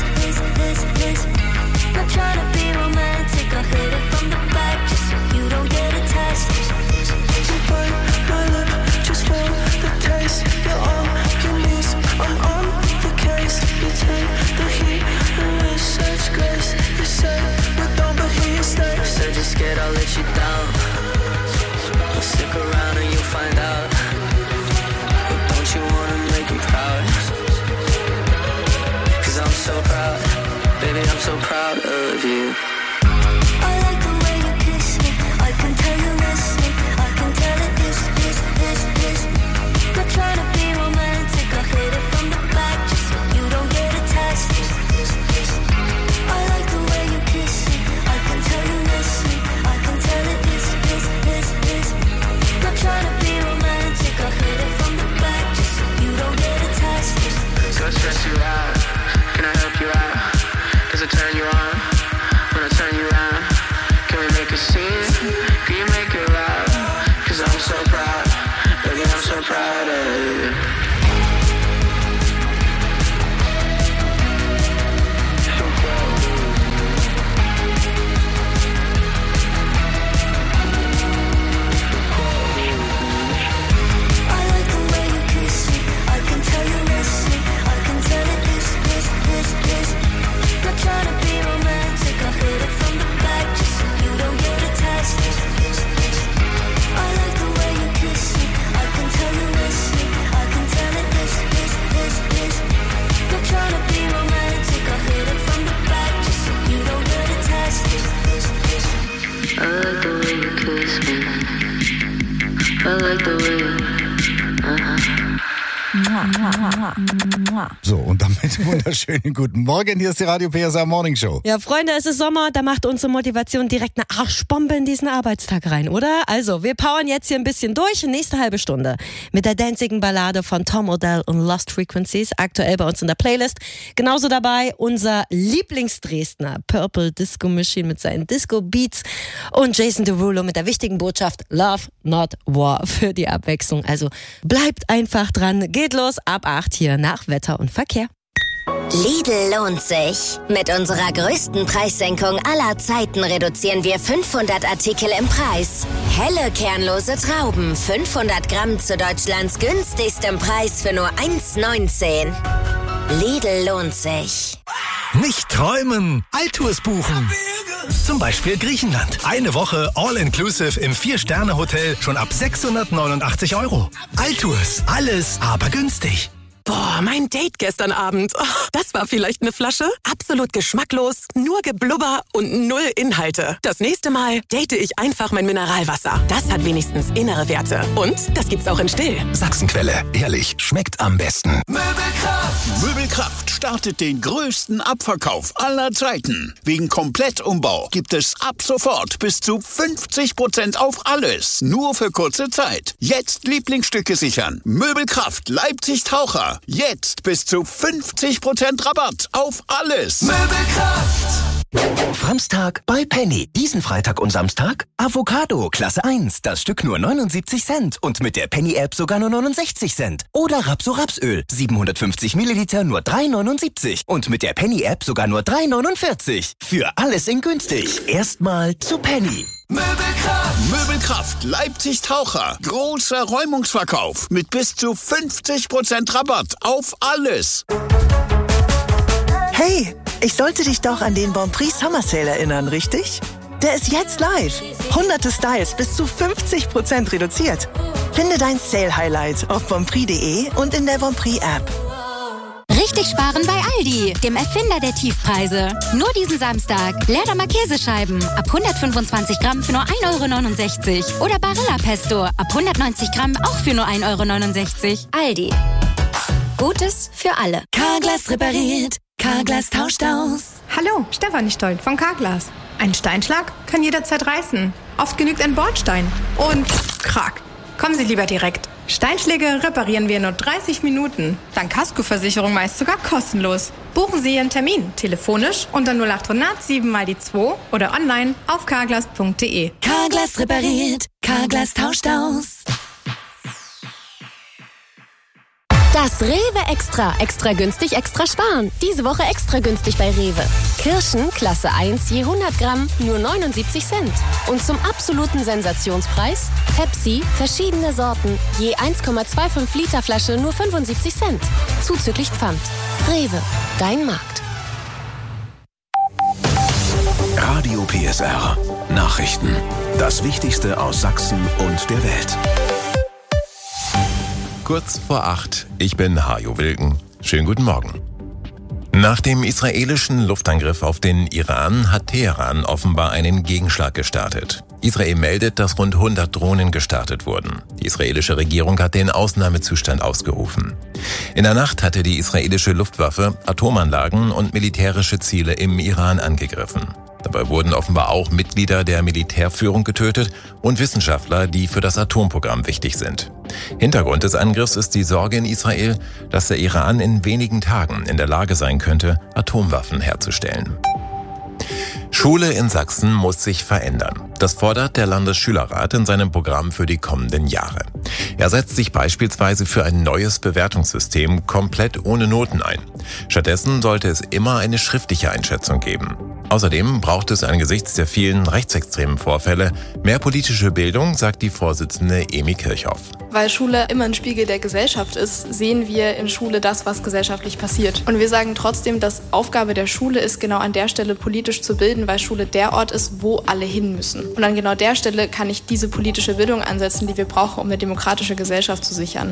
S2: Not trying to be romantic. I'll hit it from the back just so you don't get attached. You bite my lip just for the taste. You're on your knees, I'm on the case. You take the heat and with such grace. You say we're done but here you stay.
S8: Said you're scared I'll let you down. Well, stick around and you'll find out. But don't you wanna make me proud? Cause I'm so proud. Baby, I'm so proud of you.
S2: I like the way you kiss me. I can tell you miss me. I can tell it is. Not trying to be romantic. I'll hit it from the back just so you don't get attached. I like the way you kiss me. I can tell you miss me. I can tell it is. Not trying to be romantic. I'll hit it from the back just so you don't get attached.
S22: Go stress you out. Can I help you out? Does it turn you on when I turn you around? Can we make a scene? Can you make it loud? Cause I'm so proud, baby, I'm so proud of you.
S2: I like the way you kiss me. I can tell you miss me. I can tell it is. Not trying to be romantic. I'll hit it from the back just so you don't get attached. I like the way you kiss me. I can tell you miss me. I can tell it is. Not trying to be romantic. I'll hit it from the back just so you don't get attached.
S22: I like the way you kiss me. I like the way you.
S3: So, und damit wunderschönen guten Morgen. Hier ist die Radio PSR Morning Show.
S5: Ja, Freunde, es ist Sommer, da macht unsere Motivation direkt eine Arschbombe in diesen Arbeitstag rein, oder? Also, wir powern jetzt hier ein bisschen durch. Nächste halbe Stunde mit der danzigen Ballade von Tom Odell und Lost Frequencies, aktuell bei uns in der Playlist. Genauso dabei unser Lieblingsdresdner Purple Disco Machine mit seinen Disco Beats und Jason Derulo mit der wichtigen Botschaft Love, not War für die Abwechslung. Also, bleibt einfach dran. Geht los ab 8 hier nach Wetter und Verkehr.
S23: Lidl lohnt sich. Mit unserer größten Preissenkung aller Zeiten reduzieren wir 500 Artikel im Preis. Helle kernlose Trauben, 500 Gramm zu Deutschlands günstigstem Preis für nur 1,19. Lidl lohnt sich.
S24: Nicht träumen, Altours buchen. Zum Beispiel Griechenland. Eine Woche All-Inclusive im 4-Sterne-Hotel schon ab 689 €. Altours, alles aber günstig.
S25: Boah, mein Date gestern Abend. Oh, das war vielleicht eine Flasche? Absolut geschmacklos, nur Geblubber und null Inhalte. Das nächste Mal date ich einfach mein Mineralwasser. Das hat wenigstens innere Werte. Und das gibt's auch in still.
S17: Sachsenquelle. Ehrlich, schmeckt am besten.
S26: Möbelkraft startet den größten Abverkauf aller Zeiten. Wegen Komplettumbau gibt es ab sofort bis zu 50% auf alles. Nur für kurze Zeit. Jetzt Lieblingsstücke sichern. Möbelkraft Leipzig Taucher. Taucher. Jetzt bis zu 50% Rabatt auf alles.
S21: Möbelkraft. Samstag bei Penny. Diesen Freitag und Samstag Avocado Klasse 1, das Stück nur 79 Cent und mit der Penny-App sogar nur 69 Cent. Oder Rapsöl, 750 Milliliter nur 3,79 und mit der Penny-App sogar nur 3,49. Für alles in günstig. Erstmal zu Penny.
S26: Möbelkraft Leipzig Taucher. Großer Räumungsverkauf mit bis zu 50% Rabatt auf alles.
S7: Hey, ich sollte dich doch an den Bonprix Summer Sale erinnern, richtig? Der ist jetzt live. Hunderte Styles bis zu 50% reduziert. Finde dein Sale-Highlight auf bonprix.de und in der Bonprix-App.
S16: Richtig sparen bei Aldi, dem Erfinder der Tiefpreise. Nur diesen Samstag. Leerdammer Käsescheiben ab 125 Gramm für nur 1,69 €. Oder Barilla Pesto ab 190 Gramm auch für nur 1,69 €. Aldi. Gutes für alle.
S9: Carglass repariert. Carglass tauscht aus.
S11: Hallo, Stefanie Stolt von Carglass. Ein Steinschlag kann jederzeit reißen. Oft genügt ein Bordstein. Und krack. Kommen Sie lieber direkt. Steinschläge reparieren wir in nur 30 Minuten. Dank Kaskoversicherung meist sogar kostenlos. Buchen Sie Ihren Termin telefonisch unter 0800 7 mal die 2 oder online auf carglass.de.
S9: Carglass repariert. Carglass tauscht aus.
S12: Das Rewe Extra. Extra günstig, extra sparen. Diese Woche extra günstig bei Rewe. Kirschen, Klasse 1, je 100 Gramm, nur 79 Cent. Und zum absoluten Sensationspreis, Pepsi, verschiedene Sorten, je 1,25 Liter Flasche, nur 75 Cent. Zuzüglich Pfand. Rewe, dein Markt.
S17: Radio PSR. Nachrichten. Das Wichtigste aus Sachsen und der Welt.
S18: Kurz vor 8. Ich bin Hajo Wilken. Schönen guten Morgen. Nach dem israelischen Luftangriff auf den Iran hat Teheran offenbar einen Gegenschlag gestartet. Israel meldet, dass rund 100 Drohnen gestartet wurden. Die israelische Regierung hat den Ausnahmezustand ausgerufen. In der Nacht hatte die israelische Luftwaffe Atomanlagen und militärische Ziele im Iran angegriffen. Dabei wurden offenbar auch Mitglieder der Militärführung getötet und Wissenschaftler, die für das Atomprogramm wichtig sind. Hintergrund des Angriffs ist die Sorge in Israel, dass der Iran in wenigen Tagen in der Lage sein könnte, Atomwaffen herzustellen. Schule in Sachsen muss sich verändern. Das fordert der Landesschülerrat in seinem Programm für die kommenden Jahre. Er setzt sich beispielsweise für ein neues Bewertungssystem komplett ohne Noten ein. Stattdessen sollte es immer eine schriftliche Einschätzung geben. Außerdem braucht es angesichts der vielen rechtsextremen Vorfälle mehr politische Bildung, sagt die Vorsitzende Emi Kirchhoff.
S13: Weil Schule immer ein Spiegel der Gesellschaft ist, sehen wir in Schule das, was gesellschaftlich passiert. Und wir sagen trotzdem, dass Aufgabe der Schule ist, genau an der Stelle politisch zu bilden, weil Schule der Ort ist, wo alle hin müssen. Und an genau der Stelle kann ich diese politische Bildung ansetzen, die wir brauchen, um eine demokratische Gesellschaft zu sichern.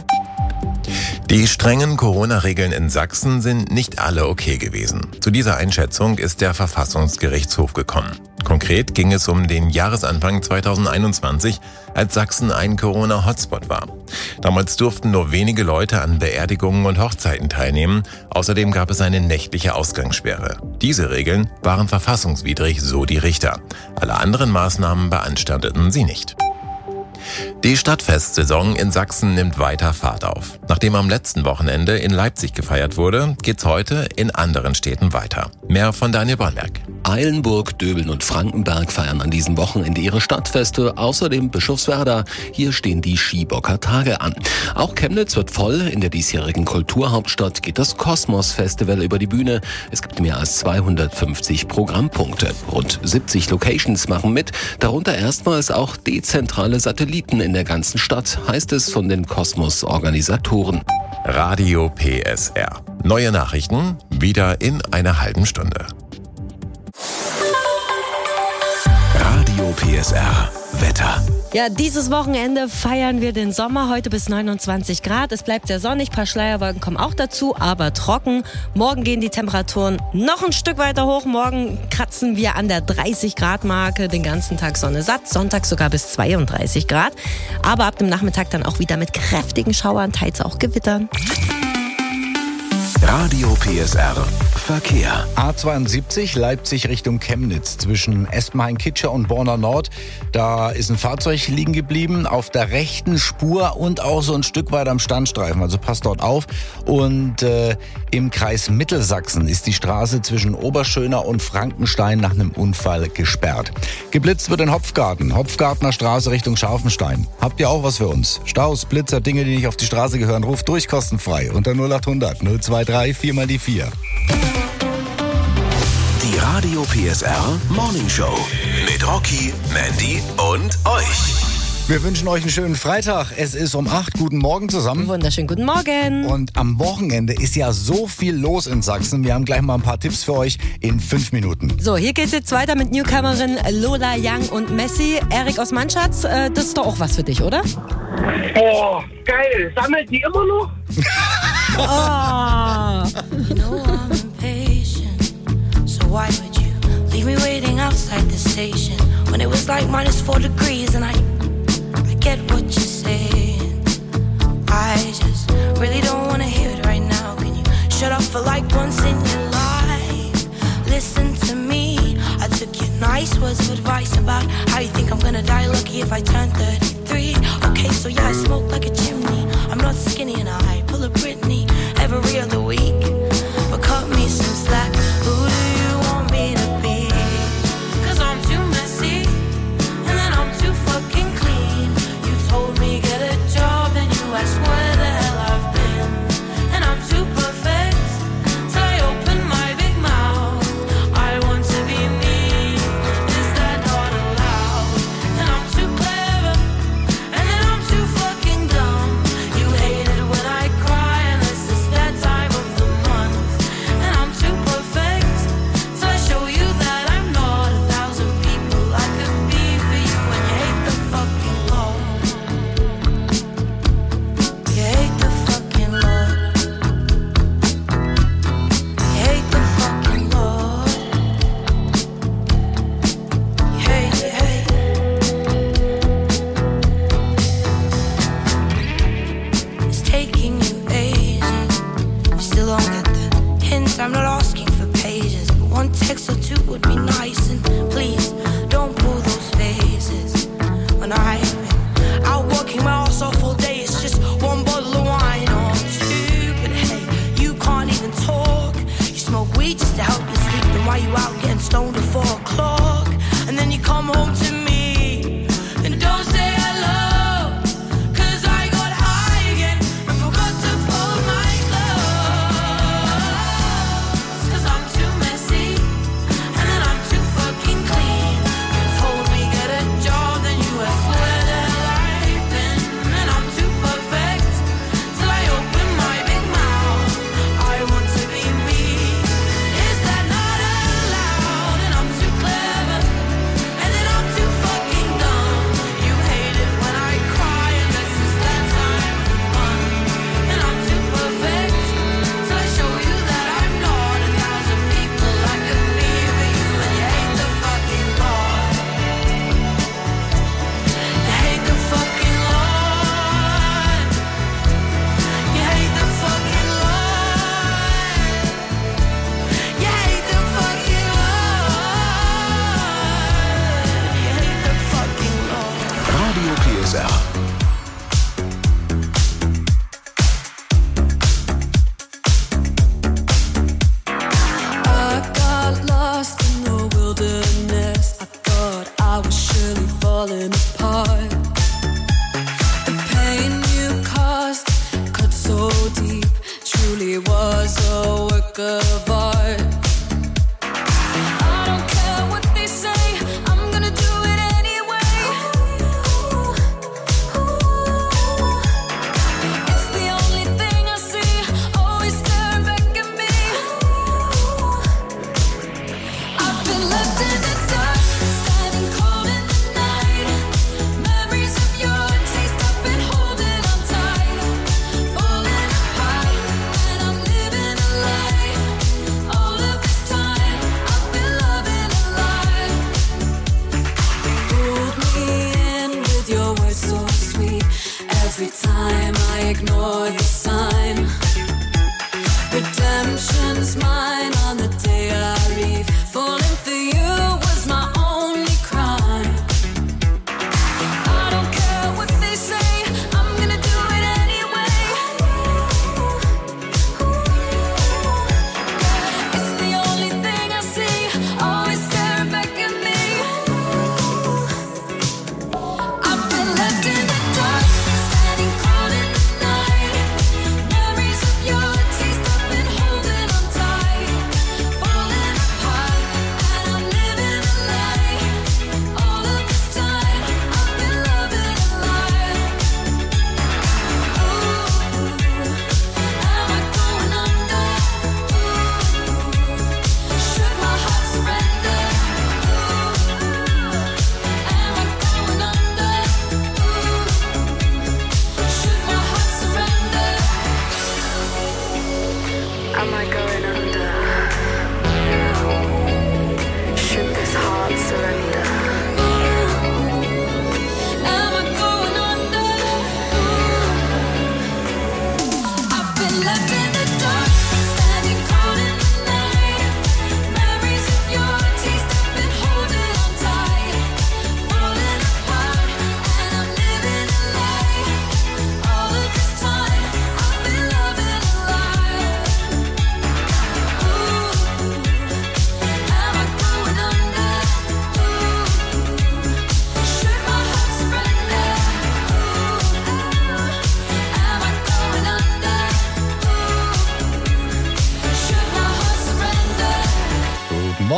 S18: Die strengen Corona-Regeln in Sachsen sind nicht alle okay gewesen. Zu dieser Einschätzung ist der Verfassungsgerichtshof gekommen. Konkret ging es um den Jahresanfang 2021, als Sachsen ein Corona-Hotspot war. Damals durften nur wenige Leute an Beerdigungen und Hochzeiten teilnehmen. Außerdem gab es eine nächtliche Ausgangssperre. Diese Regeln waren verfassungswidrig, so die Richter. Alle anderen Maßnahmen beanstandeten sie nicht. Die Stadtfestsaison in Sachsen nimmt weiter Fahrt auf. Nachdem am letzten Wochenende in Leipzig gefeiert wurde, geht's heute in anderen Städten weiter. Mehr von Daniel Bornberg.
S14: Eilenburg, Döbeln und Frankenberg feiern an diesem Wochenende ihre Stadtfeste, außerdem Bischofswerda. Hier stehen die Skibocker Tage an. Auch Chemnitz wird voll. In der diesjährigen Kulturhauptstadt geht das Kosmos-Festival über die Bühne. Es gibt mehr als 250 Programmpunkte. Rund 70 Locations machen mit, darunter erstmals auch dezentrale Satelliten in der ganzen Stadt, heißt es von den Kosmos-Organisatoren.
S18: Radio PSR. Neue Nachrichten wieder in einer halben Stunde.
S17: Radio PSR Wetter.
S5: Ja, dieses Wochenende feiern wir den Sommer, heute bis 29 Grad. Es bleibt sehr sonnig, ein paar Schleierwolken kommen auch dazu, aber trocken. Morgen gehen die Temperaturen noch ein Stück weiter hoch. Morgen kratzen wir an der 30 Grad Marke, den ganzen Tag Sonne satt. Sonntag sogar bis 32 Grad. Aber ab dem Nachmittag dann auch wieder mit kräftigen Schauern, teils auch Gewittern.
S17: Radio PSR Verkehr.
S3: A72 Leipzig Richtung Chemnitz zwischen Espenhain-Kitscher und Borna Nord. Da ist ein Fahrzeug liegen geblieben auf der rechten Spur und auch so ein Stück weiter am Standstreifen. Also passt dort auf. Und im Kreis Mittelsachsen ist die Straße zwischen Oberschöner und Frankenstein nach einem Unfall gesperrt. Geblitzt wird in Hopfgartner Straße Richtung Scharfenstein. Habt ihr auch was für uns? Staus, Blitzer, Dinge, die nicht auf die Straße gehören, ruft durch kostenfrei unter 0800 023 4 mal die 4.
S17: Die Radio PSR Morning Show mit Rocky, Mandy und euch.
S3: Wir wünschen euch einen schönen Freitag. Es ist um 8. Guten Morgen zusammen.
S5: Wunderschönen guten Morgen.
S3: Und am Wochenende ist ja so viel los in Sachsen. Wir haben gleich mal ein paar Tipps für euch in 5 Minuten.
S5: So, hier geht's jetzt weiter mit Newcomerin Lola Young und Messi. Erik aus Mannschatz, das ist doch auch was für dich, oder?
S1: Oh, geil. Sammelt die immer noch?
S2: You know I'm impatient, so why would you leave me waiting outside the station when it was like -4 degrees and I get what you're saying. I just really don't wanna hear it right now. Can you shut up for like once in your life? Listen to me. I took your nice words of advice about how you think I'm gonna die lucky if I turn 33. Okay, so yeah, I smoke like a chimney. I'm not skinny and I pull a Britney every other week. But cut me some slack. Who do you want me to be? 'Cause I'm too messy and then I'm too fucking clean. You told me get a job and you asked where the hell I've been. And I'm too perfect till I open my big mouth. I want to be me. Is that not allowed? And I'm too clever and then I'm too fucking dumb. You hate it when I cry unless it's that time of the month. And I'm too perfect till I show you that I'm not 1,000 people I could be for you. And you hate the fucking Lord. You hate the fucking Lord. You hate the fucking Lord. You hate. It's taking you ages. You still don't get the hint. I'm not asking for pages, but one text or two would be nice. And please don't pull those faces. When I've been out working my ass off all day, it's just one bottle of wine or two. But hey, you can't even talk. You smoke weed just to help you sleep. Then why you out getting stoned at 4 o'clock? And then you come home to me and don't say hello. 'Cause I got high again and forgot to fold my clothes. 'Cause I'm too messy and then I'm too fucking clean. You told me get a job, then you asked where the hell I've been. And I'm too perfect till I open my big mouth. I want to be me. Is that not allowed? And I'm too clever and then I'm too fucking dumb. You hate it when I cry unless it's that time of the month. And I'm too perfect till I show you that I'm not 1,000 people I could be for you. And you hate the fucking Lord. You hate the fucking Lord. You hate the fucking Lord. You hate the fucking Lord. You hate the fucking Lord.
S17: Radio PSR.
S2: I got lost in the wilderness. I thought I was surely falling apart. The pain you caused cut so deep, truly was a work of art. I don't care what they say, I'm gonna do it anyway.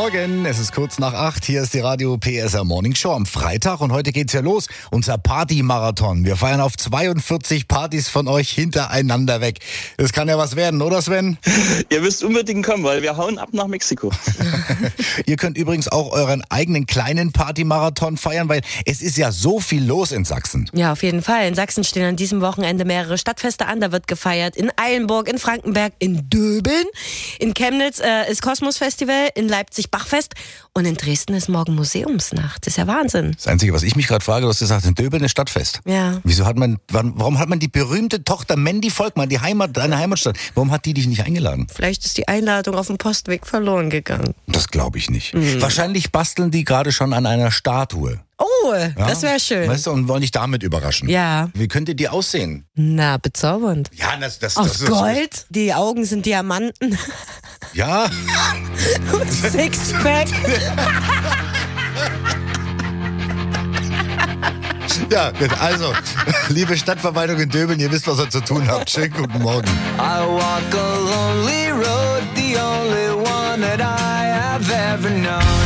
S3: Morgen, es ist kurz nach 8. Hier ist die Radio PSR Morning Show am Freitag und heute geht's ja los. Unser Party-Marathon. Wir feiern auf 42 Partys von euch hintereinander weg. Das kann ja was werden, oder Sven?
S4: Ihr müsst unbedingt kommen, weil wir hauen ab nach Mexiko.
S3: Ihr könnt übrigens auch euren eigenen kleinen Party-Marathon feiern, weil es ist ja so viel los in Sachsen.
S5: Ja, auf jeden Fall. In Sachsen stehen an diesem Wochenende mehrere Stadtfeste an. Da wird gefeiert in Eilenburg, in Frankenberg, in Döbeln. In Chemnitz ist Kosmos Festival, in Leipzig Bachfest und in Dresden ist morgen Museumsnacht. Das ist ja Wahnsinn.
S3: Das Einzige, was ich mich gerade frage, du hast gesagt, in Döbeln ist Stadtfest.
S5: Ja.
S3: Warum hat man die berühmte Tochter Mandy Volkmann, deine Heimatstadt, warum hat die dich nicht eingeladen?
S5: Vielleicht ist die Einladung auf dem Postweg verloren gegangen.
S3: Das glaube ich nicht. Wahrscheinlich basteln die gerade schon an einer Statue.
S5: Oh, das wäre schön.
S3: Weißt du, und wollen dich damit überraschen.
S5: Ja.
S3: Wie könnte die aussehen?
S5: Na, bezaubernd.
S3: Ja, das
S5: Aus
S3: ist
S5: Gold, die Augen sind Diamanten.
S3: Ja.
S5: Sixpack.
S3: Ja, also, liebe Stadtverwaltung in Döbeln, ihr wisst, was ihr zu tun habt. Schönen guten Morgen.
S8: I walk a lonely road, the only one that I have ever known.